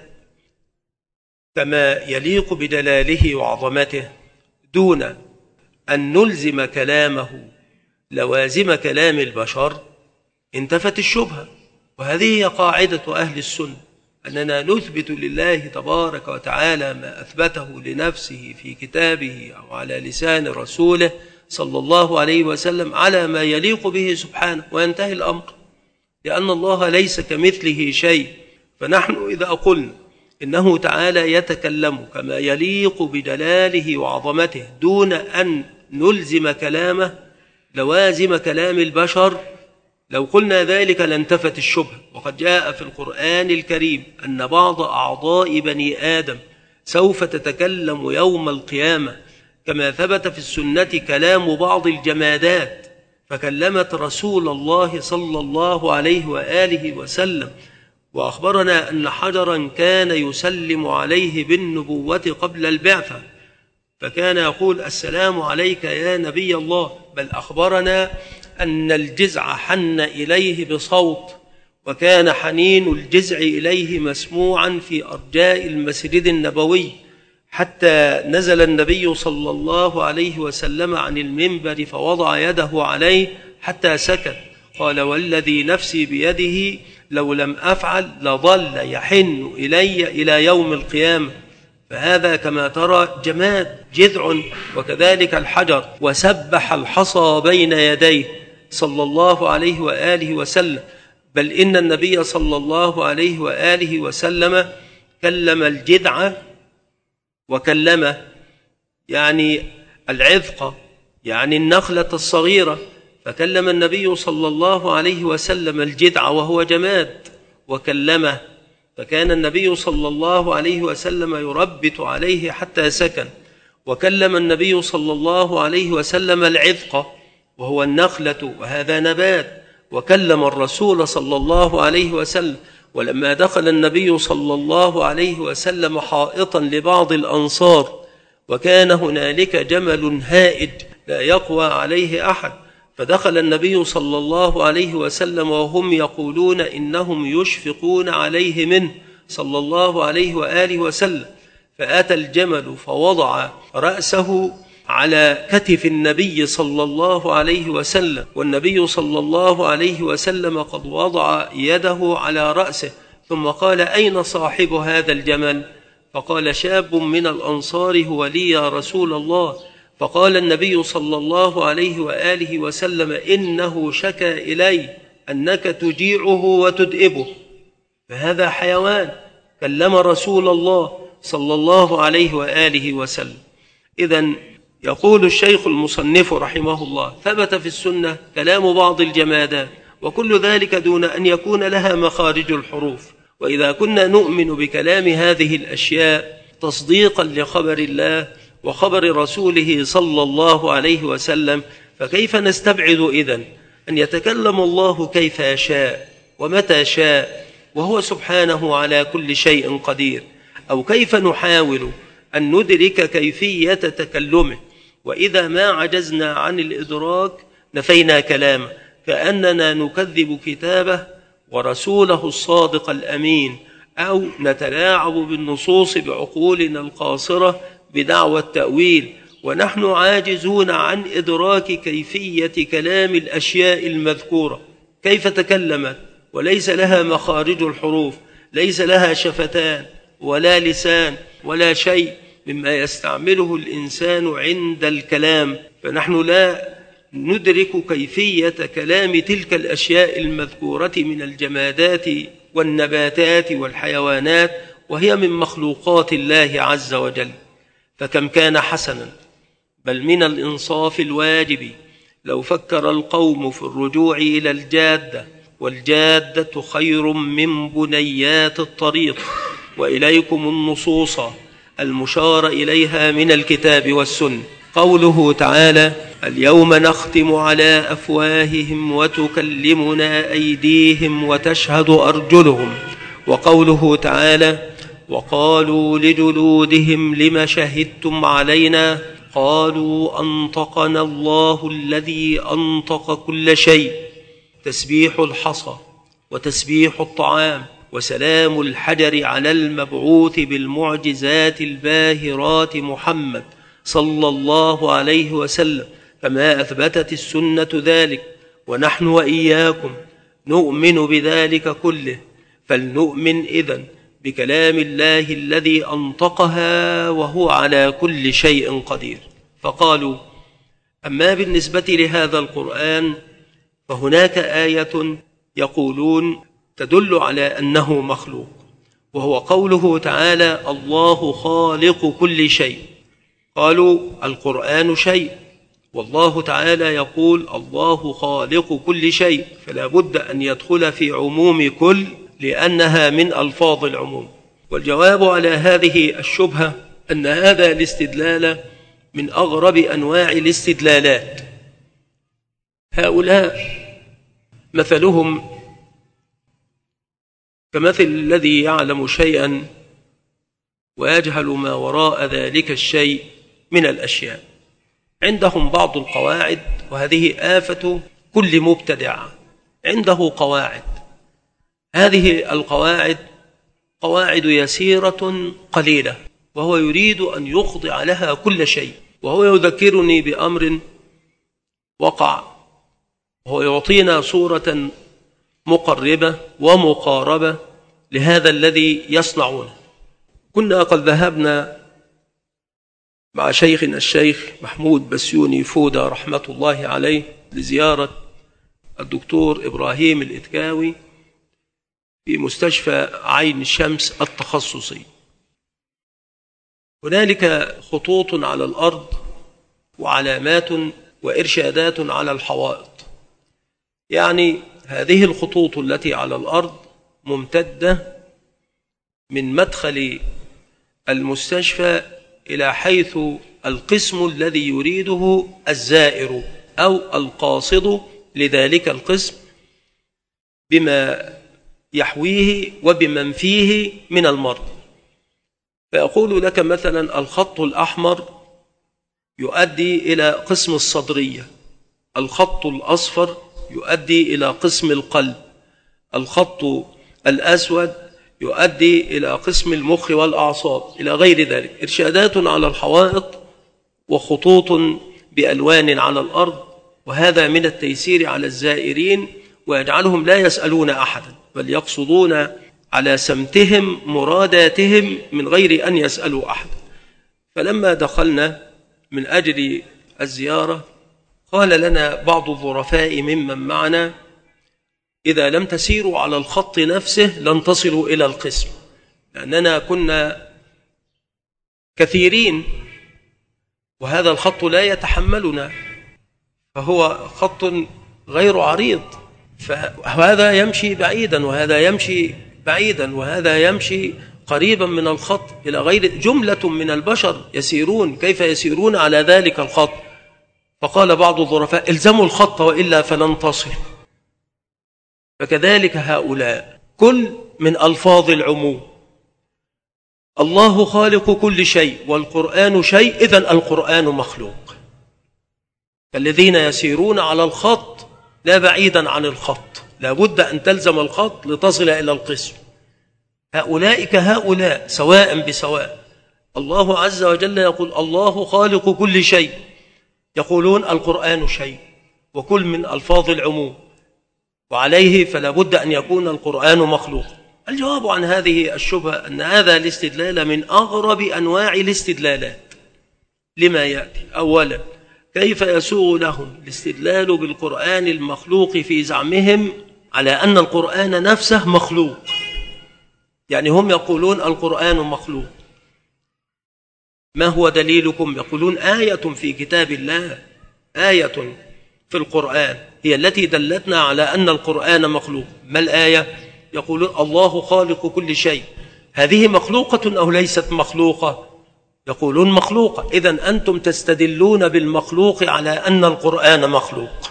كما يليق بجلاله وعظمته دون أن نلزم كلامه لوازم كلام البشر انتفت الشبهة. وهذه هي قاعدة أهل السنة، أننا نثبت لله تبارك وتعالى ما أثبته لنفسه في كتابه أو على لسان رسوله صلى الله عليه وسلم على ما يليق به سبحانه، وينتهي الأمر، لأن الله ليس كمثله شيء. فنحن إذا قلنا إنه تعالى يتكلم كما يليق بجلاله وعظمته دون أن نلزم كلامه لوازم كلام البشر، لو قلنا ذلك لانتفت الشبهة، وقد جاء في القرآن الكريم أن بعض أعضاء بني آدم سوف تتكلم يوم القيامة، كما ثبت في السنة كلام بعض الجمادات فكلمت رسول الله صلى الله عليه وآله وسلم، وأخبرنا أن حجرا كان يسلم عليه بالنبوة قبل البعثة، فكان يقول السلام عليك يا نبي الله، بل أخبرنا أن الجزع حن إليه بصوت، وكان حنين الجزع إليه مسموعا في أرجاء المسجد النبوي، حتى نزل النبي صلى الله عليه وسلم عن المنبر فوضع يده عليه حتى سكت، قال والذي نفسي بيده لو لم أفعل لظل يحن إلي إلى يوم القيامة. فهذا كما ترى جماد جذع، وكذلك الحجر، وسبح الحصى بين يديه صلى الله عليه وآله وسلم، بل إن النبي صلى الله عليه وآله وسلم كلم الجذع وكلم يعني العذق، يعني النخلة الصغيرة، فكلم النبي صلى الله عليه وسلم الجذع وهو جماد وكلمه، فكان النبي صلى الله عليه وسلم يربت عليه حتى سكن. وكلم النبي صلى الله عليه وسلم العذق وهو النخلة، وهذا نبات، وكلم الرسول صلى الله عليه وسلم. ولما دخل النبي صلى الله عليه وسلم حائطا لبعض الأنصار، وكان هنالك جمل هائج لا يقوى عليه أحد، فدخل النبي صلى الله عليه وسلم وهم يقولون إنهم يشفقون عليه منه صلى الله عليه وآله وسلم، فأتى الجمل فوضع رأسه على كتف النبي صلى الله عليه وسلم، والنبي صلى الله عليه وسلم قد وضع يده على رأسه، ثم قال أين صاحب هذا الجمل؟ فقال شاب من الأنصار هو لي يا رسول الله. فقال النبي صلى الله عليه وآله وسلم إنه شكى إلي أنك تجيعه وتدئبه، فهذا حيوان كلم رسول الله صلى الله عليه وآله وسلم. إذن يقول الشيخ المصنف رحمه الله ثبت في السنة كلام بعض الجمادات، وكل ذلك دون أن يكون لها مخارج الحروف. وإذا كنا نؤمن بكلام هذه الأشياء تصديقا لخبر الله وخبر رسوله صلى الله عليه وسلم، فكيف نستبعد إذن أن يتكلم الله كيف يشاء ومتى شاء وهو سبحانه على كل شيء قدير؟ أو كيف نحاول أن ندرك كيفية تكلمه، وإذا ما عجزنا عن الإدراك نفينا كلامه، كأننا نكذب كتابه ورسوله الصادق الأمين، أو نتلاعب بالنصوص بعقولنا القاصرة بدعوى التأويل، ونحن عاجزون عن إدراك كيفية كلام الأشياء المذكورة. كيف تكلمت وليس لها مخارج الحروف، ليس لها شفتان ولا لسان ولا شيء مما يستعمله الإنسان عند الكلام، فنحن لا ندرك كيفية كلام تلك الأشياء المذكورة من الجمادات والنباتات والحيوانات، وهي من مخلوقات الله عز وجل. فكم كان حسنا، بل من الإنصاف الواجب لو فكر القوم في الرجوع إلى الجادة، والجادة خير من بنيات الطريق، وإليكم النصوص المشار إليها من الكتاب والسنة. قوله تعالى اليوم نختم على أفواههم وتكلمنا أيديهم وتشهد أرجلهم، وقوله تعالى وقالوا لجلودهم لم شهدتم علينا قالوا أنطقنا الله الذي أنطق كل شيء. تسبيح الحصى وتسبيح الطعام وسلام الحجر على المبعوث بالمعجزات الباهرات محمد صلى الله عليه وسلم، كما أثبتت السنة ذلك، ونحن وإياكم نؤمن بذلك كله. فلنؤمن إذن بكلام الله الذي أنطقها وهو على كل شيء قدير. فقالوا أما بالنسبة لهذا القرآن فهناك آية يقولون تدل على أنه مخلوق، وهو قوله تعالى الله خالق كل شيء. قالوا القرآن شيء والله تعالى يقول الله خالق كل شيء، فلا بد أن يدخل في عموم كل لأنها من ألفاظ العموم. والجواب على هذه الشبهة أن هذا الاستدلال من أغرب أنواع الاستدلالات. هؤلاء مثلهم كمثل الذي يعلم شيئا ويجهل ما وراء ذلك الشيء من الأشياء. عندهم بعض القواعد، وهذه آفة كل مبتدع، عنده قواعد. هذه القواعد قواعد يسيرة قليلة، وهو يريد أن يخضع لها كل شيء. وهو يذكرني بأمر وقع، وهو يعطينا صورة مقربة ومقاربة لهذا الذي يصنعونه. كنا قد ذهبنا مع شيخنا الشيخ محمود بسيوني فودة رحمة الله عليه لزيارة الدكتور إبراهيم الإتكاوي في مستشفى عين الشمس التخصصي. هنالك خطوط على الأرض وعلامات وإرشادات على الحوائط. يعني هذه الخطوط التي على الأرض ممتدة من مدخل المستشفى إلى حيث القسم الذي يريده الزائر أو القاصد لذلك القسم بما يحويه وبمن فيه من المرضى. فيقول لك مثلا الخط الأحمر يؤدي إلى قسم الصدرية، الخط الأصفر يؤدي إلى قسم القلب، الخط الأسود يؤدي إلى قسم المخ والأعصاب، إلى غير ذلك. إرشادات على الحوائط وخطوط بألوان على الأرض، وهذا من التيسير على الزائرين ويجعلهم لا يسألون أحدا، بل يقصدون على سمتهم مراداتهم من غير أن يسألوا أحدا. فلما دخلنا من أجل الزيارة قال لنا بعض الظرفاء ممن معنا: إذا لم تسيروا على الخط نفسه لن تصلوا إلى القسم، لأننا كنا كثيرين وهذا الخط لا يتحملنا، فهو خط غير عريض، فهذا يمشي بعيدا وهذا يمشي بعيدا وهذا يمشي قريبا من الخط إلى غير. جملة من البشر يسيرون، كيف يسيرون على ذلك الخط؟ فقال بعض الظرفاء: الزموا الخط وإلا فلن تصل. فكذلك هؤلاء كل من ألفاظ العموم. الله خالق كل شيء والقرآن شيء، إذن القرآن مخلوق. فالذين يسيرون على الخط لا بعيدا عن الخط، لا بد أن تلزم الخط لتصل إلى القسم. هؤلاء كهؤلاء سواء بسواء. الله عز وجل يقول الله خالق كل شيء، يقولون القرآن شيء، وكل من ألفاظ العموم، وعليه فلا بد أن يكون القرآن مخلوق. الجواب عن هذه الشبهة أن هذا الاستدلال من أغرب أنواع الاستدلالات. لما يأتي؟ أولا، كيف يسوغ لهم الاستدلال بالقرآن المخلوق في زعمهم على أن القرآن نفسه مخلوق؟ يعني هم يقولون القرآن مخلوق، ما هو دليلكم؟ يقولون آية في كتاب الله، آية في القرآن هي التي دلتنا على أن القرآن مخلوق. ما الآية؟ يقولون الله خالق كل شيء. هذه مخلوقة أو ليست مخلوقة؟ يقولون مخلوقة. إذن أنتم تستدلون بالمخلوق على أن القرآن مخلوق.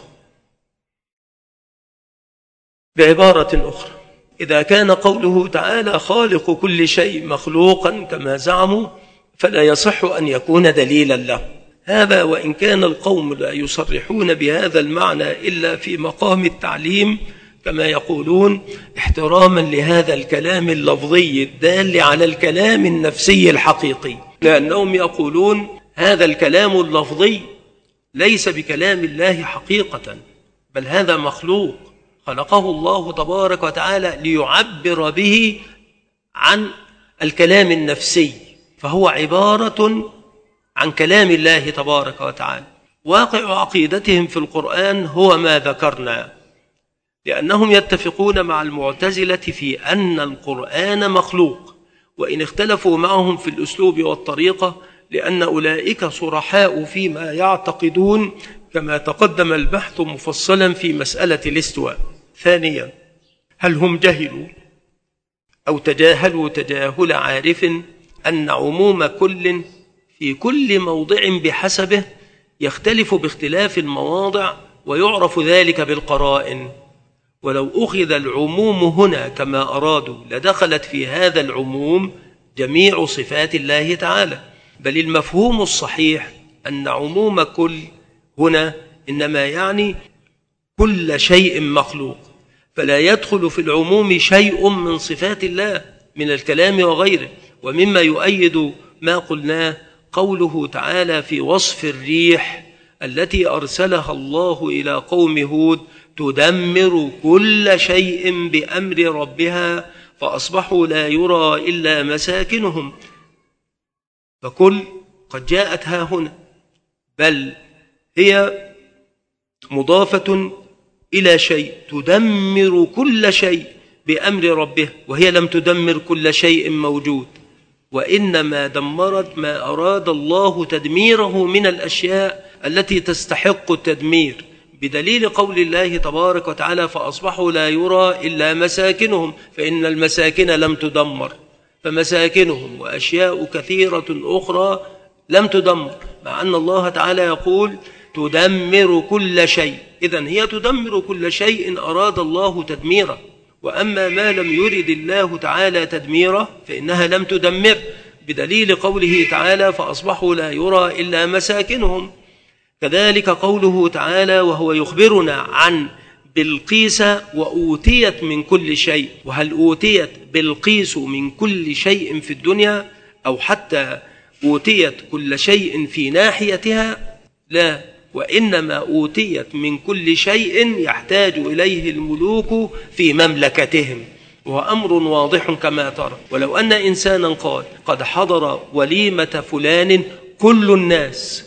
بعبارة أخرى، إذا كان قوله تعالى خالق كل شيء مخلوقا كما زعموا فلا يصح أن يكون دليلا له. هذا وإن كان القوم لا يصرحون بهذا المعنى إلا في مقام التعليم كما يقولون، احتراما لهذا الكلام اللفظي الدال على الكلام النفسي الحقيقي، لأنهم يقولون هذا الكلام اللفظي ليس بكلام الله حقيقة، بل هذا مخلوق خلقه الله تبارك وتعالى ليعبر به عن الكلام النفسي، فهو عبارة عن كلام الله تبارك وتعالى. واقع عقيدتهم في القرآن هو ما ذكرنا، لأنهم يتفقون مع المعتزلة في أن القرآن مخلوق، وإن اختلفوا معهم في الأسلوب والطريقة لأن أولئك صرحاء فيما يعتقدون، كما تقدم البحث مفصلا في مسألة الاستواء. ثانيا، هل هم جهلوا أو تجاهلوا تجاهل عارف أن عموم كل في كل موضع بحسبه يختلف باختلاف المواضع، ويعرف ذلك بالقرائن؟ ولو أخذ العموم هنا كما أرادوا لدخلت في هذا العموم جميع صفات الله تعالى، بل المفهوم الصحيح أن عموم كل هنا إنما يعني كل شيء مخلوق، فلا يدخل في العموم شيء من صفات الله من الكلام وغيره. ومما يؤيد ما قلناه قوله تعالى في وصف الريح التي أرسلها الله إلى قوم هود: تدمر كل شيء بأمر ربها فأصبحوا لا يرى إلا مساكنهم. فكل قد جاءت ها هنا، بل هي مضافة إلى شيء، تدمر كل شيء بأمر ربها، وهي لم تدمر كل شيء موجود، وإنما دمرت ما أراد الله تدميره من الأشياء التي تستحق التدمير، بدليل قول الله تبارك وتعالى: فأصبحوا لا يرى إلا مساكنهم، فإن المساكن لم تدمر، فمساكنهم وأشياء كثيرة أخرى لم تدمر، مع أن الله تعالى يقول تدمر كل شيء. إذن هي تدمر كل شيء أراد الله تدميره، وأما ما لم يرد الله تعالى تدميره فإنها لم تدمر، بدليل قوله تعالى: فأصبحوا لا يرى إلا مساكنهم. كذلك قوله تعالى وهو يخبرنا عن بلقيس: وأوتيت من كل شيء. وهل أوتيت بلقيس من كل شيء في الدنيا، أو حتى أوتيت كل شيء في ناحيتها؟ لا، وإنما أوتيت من كل شيء يحتاج إليه الملوك في مملكتهم، وهو أمر واضح كما ترى. ولو أن إنسانا قال: قد حضر وليمة فلان كل الناس،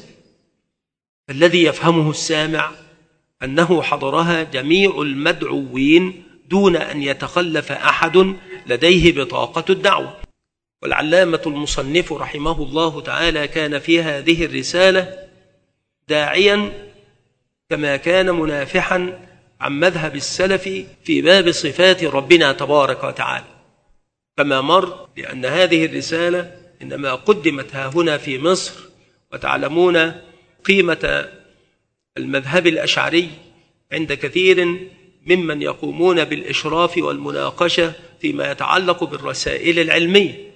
الذي يفهمه السامع أنه حضرها جميع المدعوين دون أن يتخلف أحد لديه بطاقة الدعوة. والعلامة المصنف رحمه الله تعالى كان في هذه الرسالة داعيا كما كان منافحا عن مذهب السلف في باب صفات ربنا تبارك وتعالى، كما مر، لأن هذه الرسالة إنما قدمت ها هنا في مصر، وتعلمون قيمة المذهب الأشعري عند كثير ممن يقومون بالإشراف والمناقشة فيما يتعلق بالرسائل العلمية.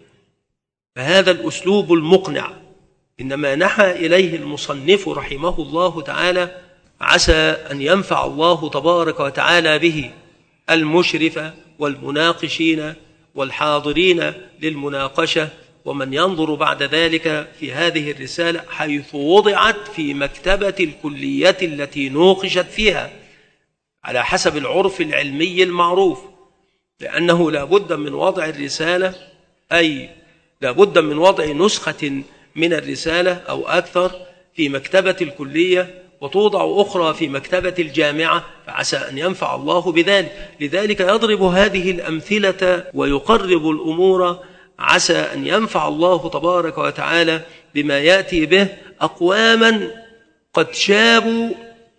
فهذا الأسلوب المقنع إنما نحى إليه المصنف رحمه الله تعالى، عسى أن ينفع الله تبارك وتعالى به المشرف والمناقشين والحاضرين للمناقشة، ومن ينظر بعد ذلك في هذه الرسالة حيث وضعت في مكتبة الكلية التي نوقشت فيها على حسب العرف العلمي المعروف، لأنه لا بد من وضع الرسالة، أي لا بد من وضع نسخة من الرسالة أو أكثر في مكتبة الكلية، وتوضع أخرى في مكتبة الجامعة، فعسى أن ينفع الله بذلك. لذلك يضرب هذه الأمثلة ويقرب الأمور، عسى أن ينفع الله تبارك وتعالى بما يأتي به أقواما قد شابوا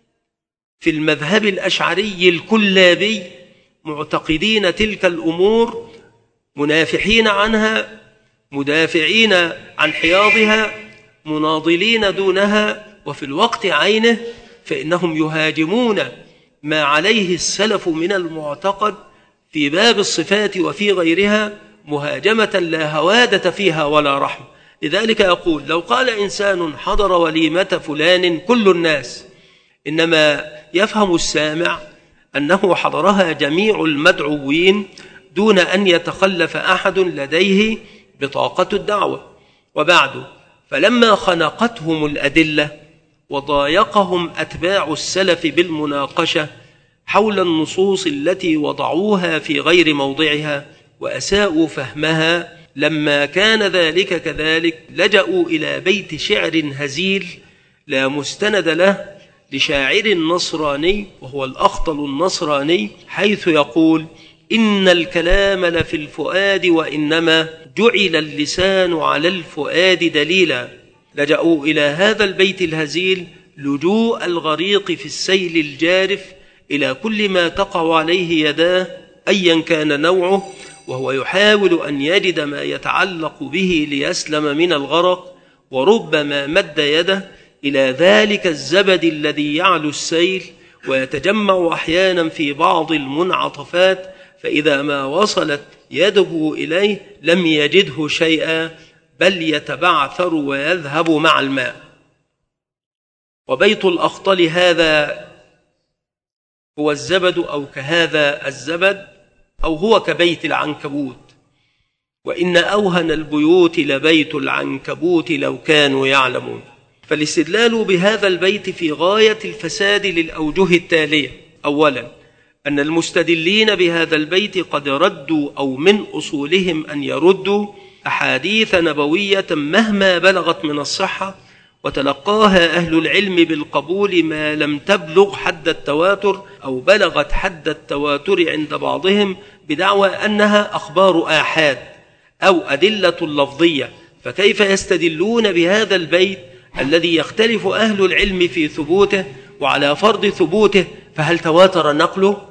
في المذهب الأشعري الكلابي، معتقدين تلك الأمور، منافحين عنها، مدافعين عن حياضها، مناضلين دونها، وفي الوقت عينه فإنهم يهاجمون ما عليه السلف من المعتقد في باب الصفات وفي غيرها مهاجمة لا هوادة فيها ولا رحمة. لذلك يقول: لو قال إنسان حضر وليمة فلان كل الناس، إنما يفهم السامع أنه حضرها جميع المدعوين دون أن يتخلف أحد لديه بطاقة الدعوة. وبعد، فلما خنقتهم الأدلة وضايقهم أتباع السلف بالمناقشة حول النصوص التي وضعوها في غير موضعها وأساءوا فهمها، لما كان ذلك كذلك لجأوا إلى بيت شعر هزيل لا مستند له لشاعر نصراني، وهو الأخطل النصراني، حيث يقول: إن الكلام لفي الفؤاد، وإنما جعل اللسان على الفؤاد دليلا، لجأوا إلى هذا البيت الهزيل لجوء الغريق في السيل الجارف إلى كل ما تقع عليه يداه أيا كان نوعه، وهو يحاول أن يجد ما يتعلق به ليسلم من الغرق، وربما مد يده إلى ذلك الزبد الذي يعلو السيل ويتجمع أحيانا في بعض المنعطفات، فإذا ما وصلت يده إليه لم يجده شيئا، بل يتبعثر ويذهب مع الماء. وبيت الأخطل هذا هو الزبد أو كهذا الزبد، أو هو كبيت العنكبوت، وإن أوهن البيوت لبيت العنكبوت لو كانوا يعلمون. فالاستدلال بهذا البيت في غاية الفساد للأوجه التالية: أولا، أن المستدلين بهذا البيت قد ردوا أو من أصولهم أن يردوا أحاديث نبوية مهما بلغت من الصحة وتلقاها أهل العلم بالقبول ما لم تبلغ حد التواتر أو بلغت حد التواتر عند بعضهم بدعوى أنها أخبار آحاد أو أدلة لفظية. فكيف يستدلون بهذا البيت الذي يختلف أهل العلم في ثبوته وعلى فرض ثبوته فهل تواتر نقله؟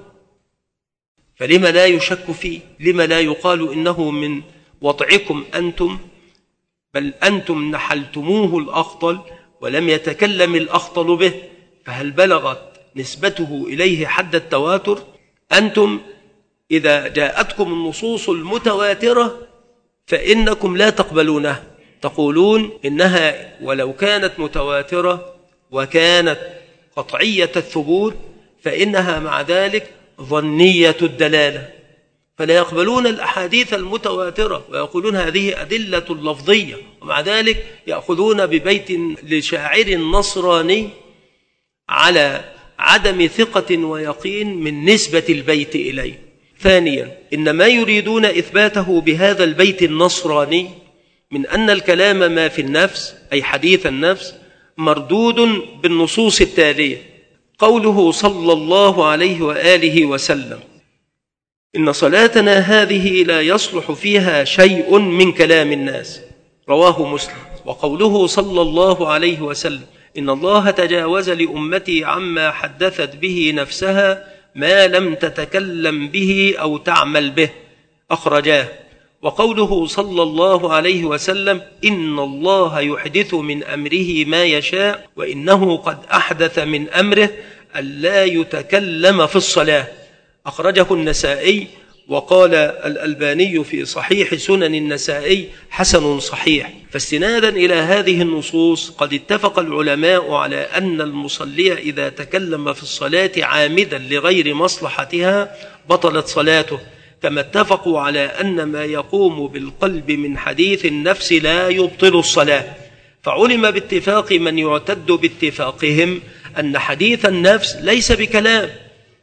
فلما لا يشك فيه؟ لما لا يقال إنه من وضعكم أنتم، بل أنتم نحلتموه الأخطل ولم يتكلم الأخطل به، فهل بلغت نسبته إليه حد التواتر؟ أنتم إذا جاءتكم النصوص المتواترة فإنكم لا تقبلونها، تقولون إنها ولو كانت متواترة وكانت قطعية الثبوت فإنها مع ذلك ظنية الدلالة، فلا يقبلون الأحاديث المتواترة ويقولون هذه أدلة لفظية، ومع ذلك يأخذون ببيت لشاعر نصراني على عدم ثقة ويقين من نسبة البيت إليه. ثانيا، إن ما يريدون إثباته بهذا البيت النصراني من أن الكلام ما في النفس أي حديث النفس مردود بالنصوص التالية: قوله صلى الله عليه وآله وسلم: إن صلاتنا هذه لا يصلح فيها شيء من كلام الناس، رواه مسلم. وقوله صلى الله عليه وسلم: إن الله تجاوز لأمتي عما حدثت به نفسها ما لم تتكلم به أو تعمل به، أخرجاه. وقوله صلى الله عليه وسلم: إن الله يحدث من أمره ما يشاء وإنه قد أحدث من أمره ألا يتكلم في الصلاة، أخرجه النسائي. وقال الألباني في صحيح سنن النسائي: حسن صحيح. فاستنادا إلى هذه النصوص قد اتفق العلماء على أن المصلي إذا تكلم في الصلاة عامدا لغير مصلحتها بطلت صلاته، كما اتفقوا على أن ما يقوم بالقلب من حديث النفس لا يبطل الصلاة. فعلم باتفاق من يعتد باتفاقهم أن حديث النفس ليس بكلام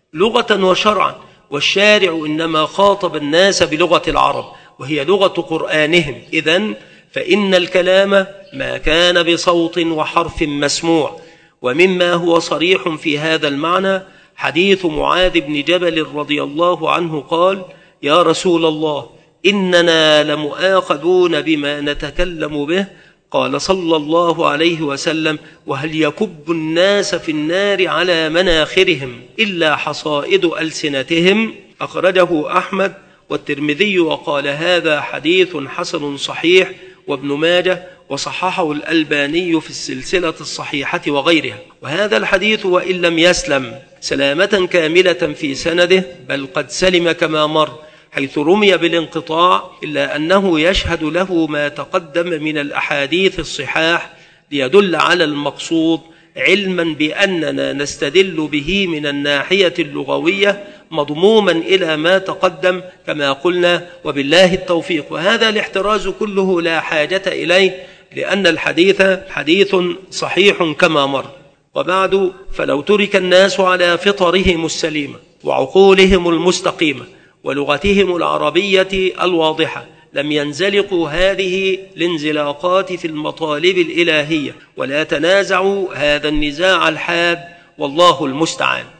لغة وشرعا، والشارع إنما خاطب الناس بلغة العرب وهي لغة قرآنهم. إذن فإن الكلام ما كان بصوت وحرف مسموع. ومما هو صريح في هذا المعنى حديث معاذ بن جبل رضي الله عنه قال: يا رسول الله، إننا لمؤاخذون بما نتكلم به. قال صلى الله عليه وسلم: وهل يكب الناس في النار على مناخرهم إلا حصائد ألسنتهم؟ أخرجه أحمد والترمذي وقال: هذا حديث حسن صحيح، وابن ماجه وصححه الألباني في السلسلة الصحيحة وغيرها. وهذا الحديث وإن لم يسلم سلامة كاملة في سنده، بل قد سلم كما مر حيث رمي بالانقطاع، إلا أنه يشهد له ما تقدم من الأحاديث الصحاح ليدل على المقصود، علما بأننا نستدل به من الناحية اللغوية مضموما إلى ما تقدم كما قلنا، وبالله التوفيق. وهذا الاحتراز كله لا حاجة إليه، لأن الحديث حديث صحيح كما مر. وبعد، فلو ترك الناس على فطرهم السليمة وعقولهم المستقيمة ولغتهم العربية الواضحة لم ينزلقوا هذه الانزلاقات في المطالب الإلهية ولا تنازعوا هذا النزاع الحاد، والله المستعان.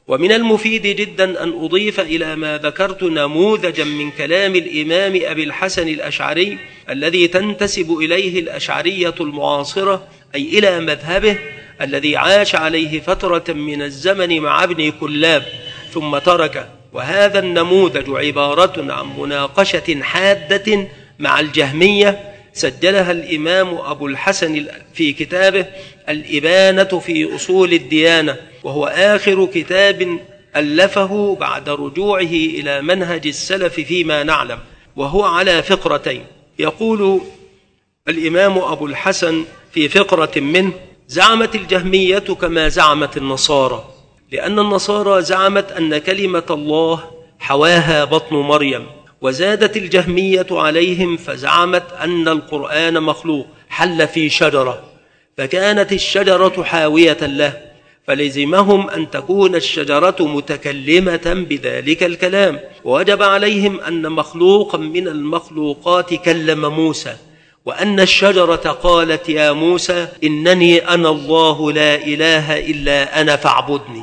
ومن المفيد جدا أن أضيف إلى ما ذكرت نموذجا من كلام الإمام أبي الحسن الأشعري الذي تنتسب إليه الأشعرية المعاصرة، أي إلى مذهبه الذي عاش عليه فترة من الزمن مع ابن كلاب ثم تركه. وهذا النموذج عبارة عن مناقشة حادة مع الجهمية سجلها الإمام أبو الحسن في كتابه الإبانة في أصول الديانة، وهو آخر كتاب ألفه بعد رجوعه إلى منهج السلف فيما نعلم، وهو على فقرتين. يقول الإمام أبو الحسن في فقرة منه: زعمت الجهمية كما زعمت النصارى، لأن النصارى زعمت أن كلمة الله حواها بطن مريم، وزادت الجهمية عليهم فزعمت أن القرآن مخلوق حل في شجرة، فكانت الشجرة حاوية له، فلزمهم أن تكون الشجرة متكلمة بذلك الكلام، ووجب عليهم أن مخلوقا من المخلوقات كلم موسى، وأن الشجرة قالت يا موسى إنني أنا الله لا إله إلا أنا فاعبدني.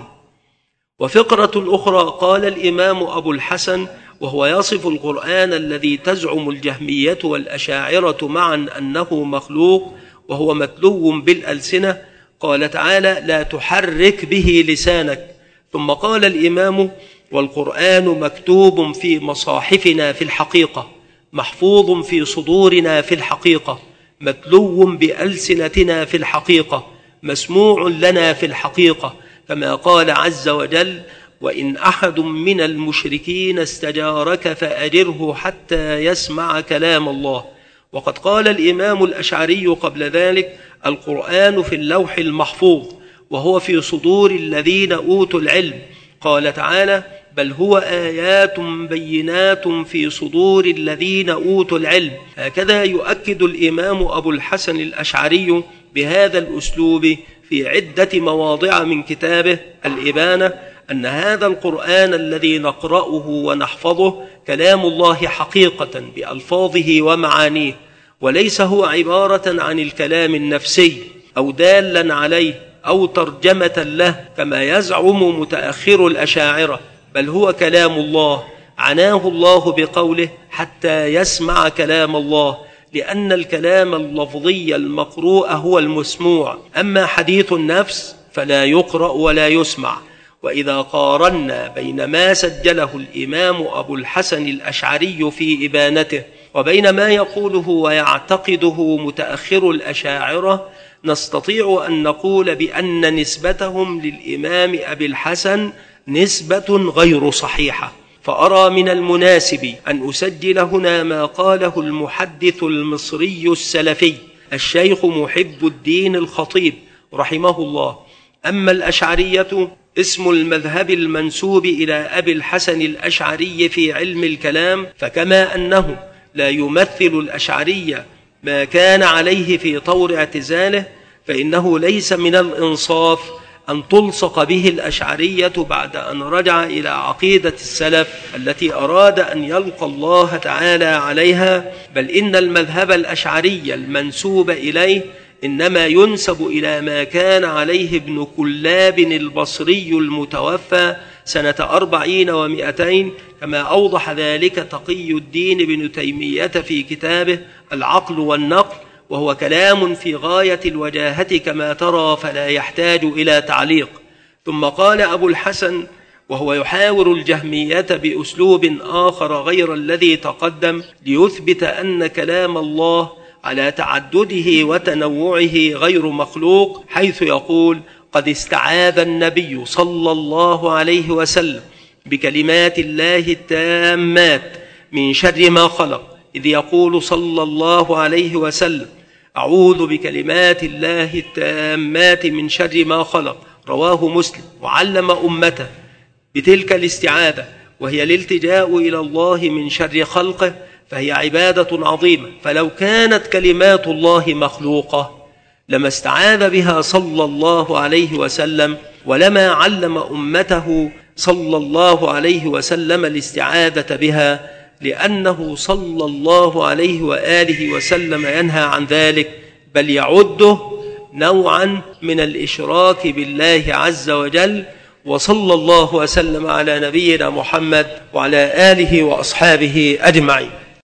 وفقرة أخرى قال الإمام أبو الحسن وهو يصف القرآن الذي تزعم الجهمية والأشاعرة معا أنه مخلوق وهو متلو بالألسنة، قال تعالى: لا تحرك به لسانك. ثم قال الإمام: والقرآن مكتوب في مصاحفنا في الحقيقة، محفوظ في صدورنا في الحقيقة، متلو بألسنتنا في الحقيقة، مسموع لنا في الحقيقة، كما قال عز وجل: وإن أحد من المشركين استجارك فأجره حتى يسمع كلام الله. وقد قال الإمام الأشعري قبل ذلك: القرآن في اللوح المحفوظ وهو في صدور الذين أوتوا العلم. قال تعالى: بل هو آيات بينات في صدور الذين أوتوا العلم. هكذا يؤكد الإمام أبو الحسن الأشعري بهذا الأسلوب في عدة مواضع من كتابه الإبانة أن هذا القرآن الذي نقرأه ونحفظه كلام الله حقيقة بألفاظه ومعانيه، وليس هو عبارة عن الكلام النفسي أو دالا عليه أو ترجمة له كما يزعم متأخر الأشاعرة، بل هو كلام الله عناه الله بقوله حتى يسمع كلام الله، لأن الكلام اللفظي المقروء هو المسموع، أما حديث النفس فلا يقرأ ولا يسمع. وإذا قارنا بين ما سجله الإمام أبو الحسن الأشعري في إبانته وبين ما يقوله ويعتقده متأخر الأشاعرة، نستطيع أن نقول بأن نسبتهم للإمام أبي الحسن نسبة غير صحيحة. فأرى من المناسب أن أسجل هنا ما قاله المحدث المصري السلفي الشيخ محب الدين الخطيب رحمه الله: أما الأشعرية اسم المذهب المنسوب إلى أبي الحسن الأشعري في علم الكلام، فكما أنه لا يمثل الأشعرية ما كان عليه في طور اعتزاله، فإنه ليس من الإنصاف أن تلصق به الأشعرية بعد أن رجع إلى عقيدة السلف التي أراد أن يلقى الله تعالى عليها، بل إن المذهب الأشعري المنسوب إليه إنما ينسب إلى ما كان عليه ابن كلاب البصري المتوفى سنة أربعين ومئتين، كما أوضح ذلك تقي الدين بن تيمية في كتابه العقل والنقل، وهو كلام في غاية الوجاهة كما ترى، فلا يحتاج إلى تعليق. ثم قال أبو الحسن وهو يحاور الجهمية بأسلوب آخر غير الذي تقدم ليثبت أن كلام الله على تعدده وتنوعه غير مخلوق، حيث يقول: قد استعاذ النبي صلى الله عليه وسلم بكلمات الله التامات من شر ما خلق، إذ يقول صلى الله عليه وسلم: أعوذ بكلمات الله التامات من شر ما خلق، رواه مسلم. وعلم أمته بتلك الاستعاذة، وهي الالتجاء إلى الله من شر خلقه، فهي عبادة عظيمة. فلو كانت كلمات الله مخلوقة لما استعاذ بها صلى الله عليه وسلم، ولما علم أمته صلى الله عليه وسلم الاستعاذة بها، لأنه صلى الله عليه وآله وسلم ينهى عن ذلك، بل يعده نوعا من الإشراك بالله عز وجل. وصلى الله وسلم على نبينا محمد وعلى آله وأصحابه أجمعين.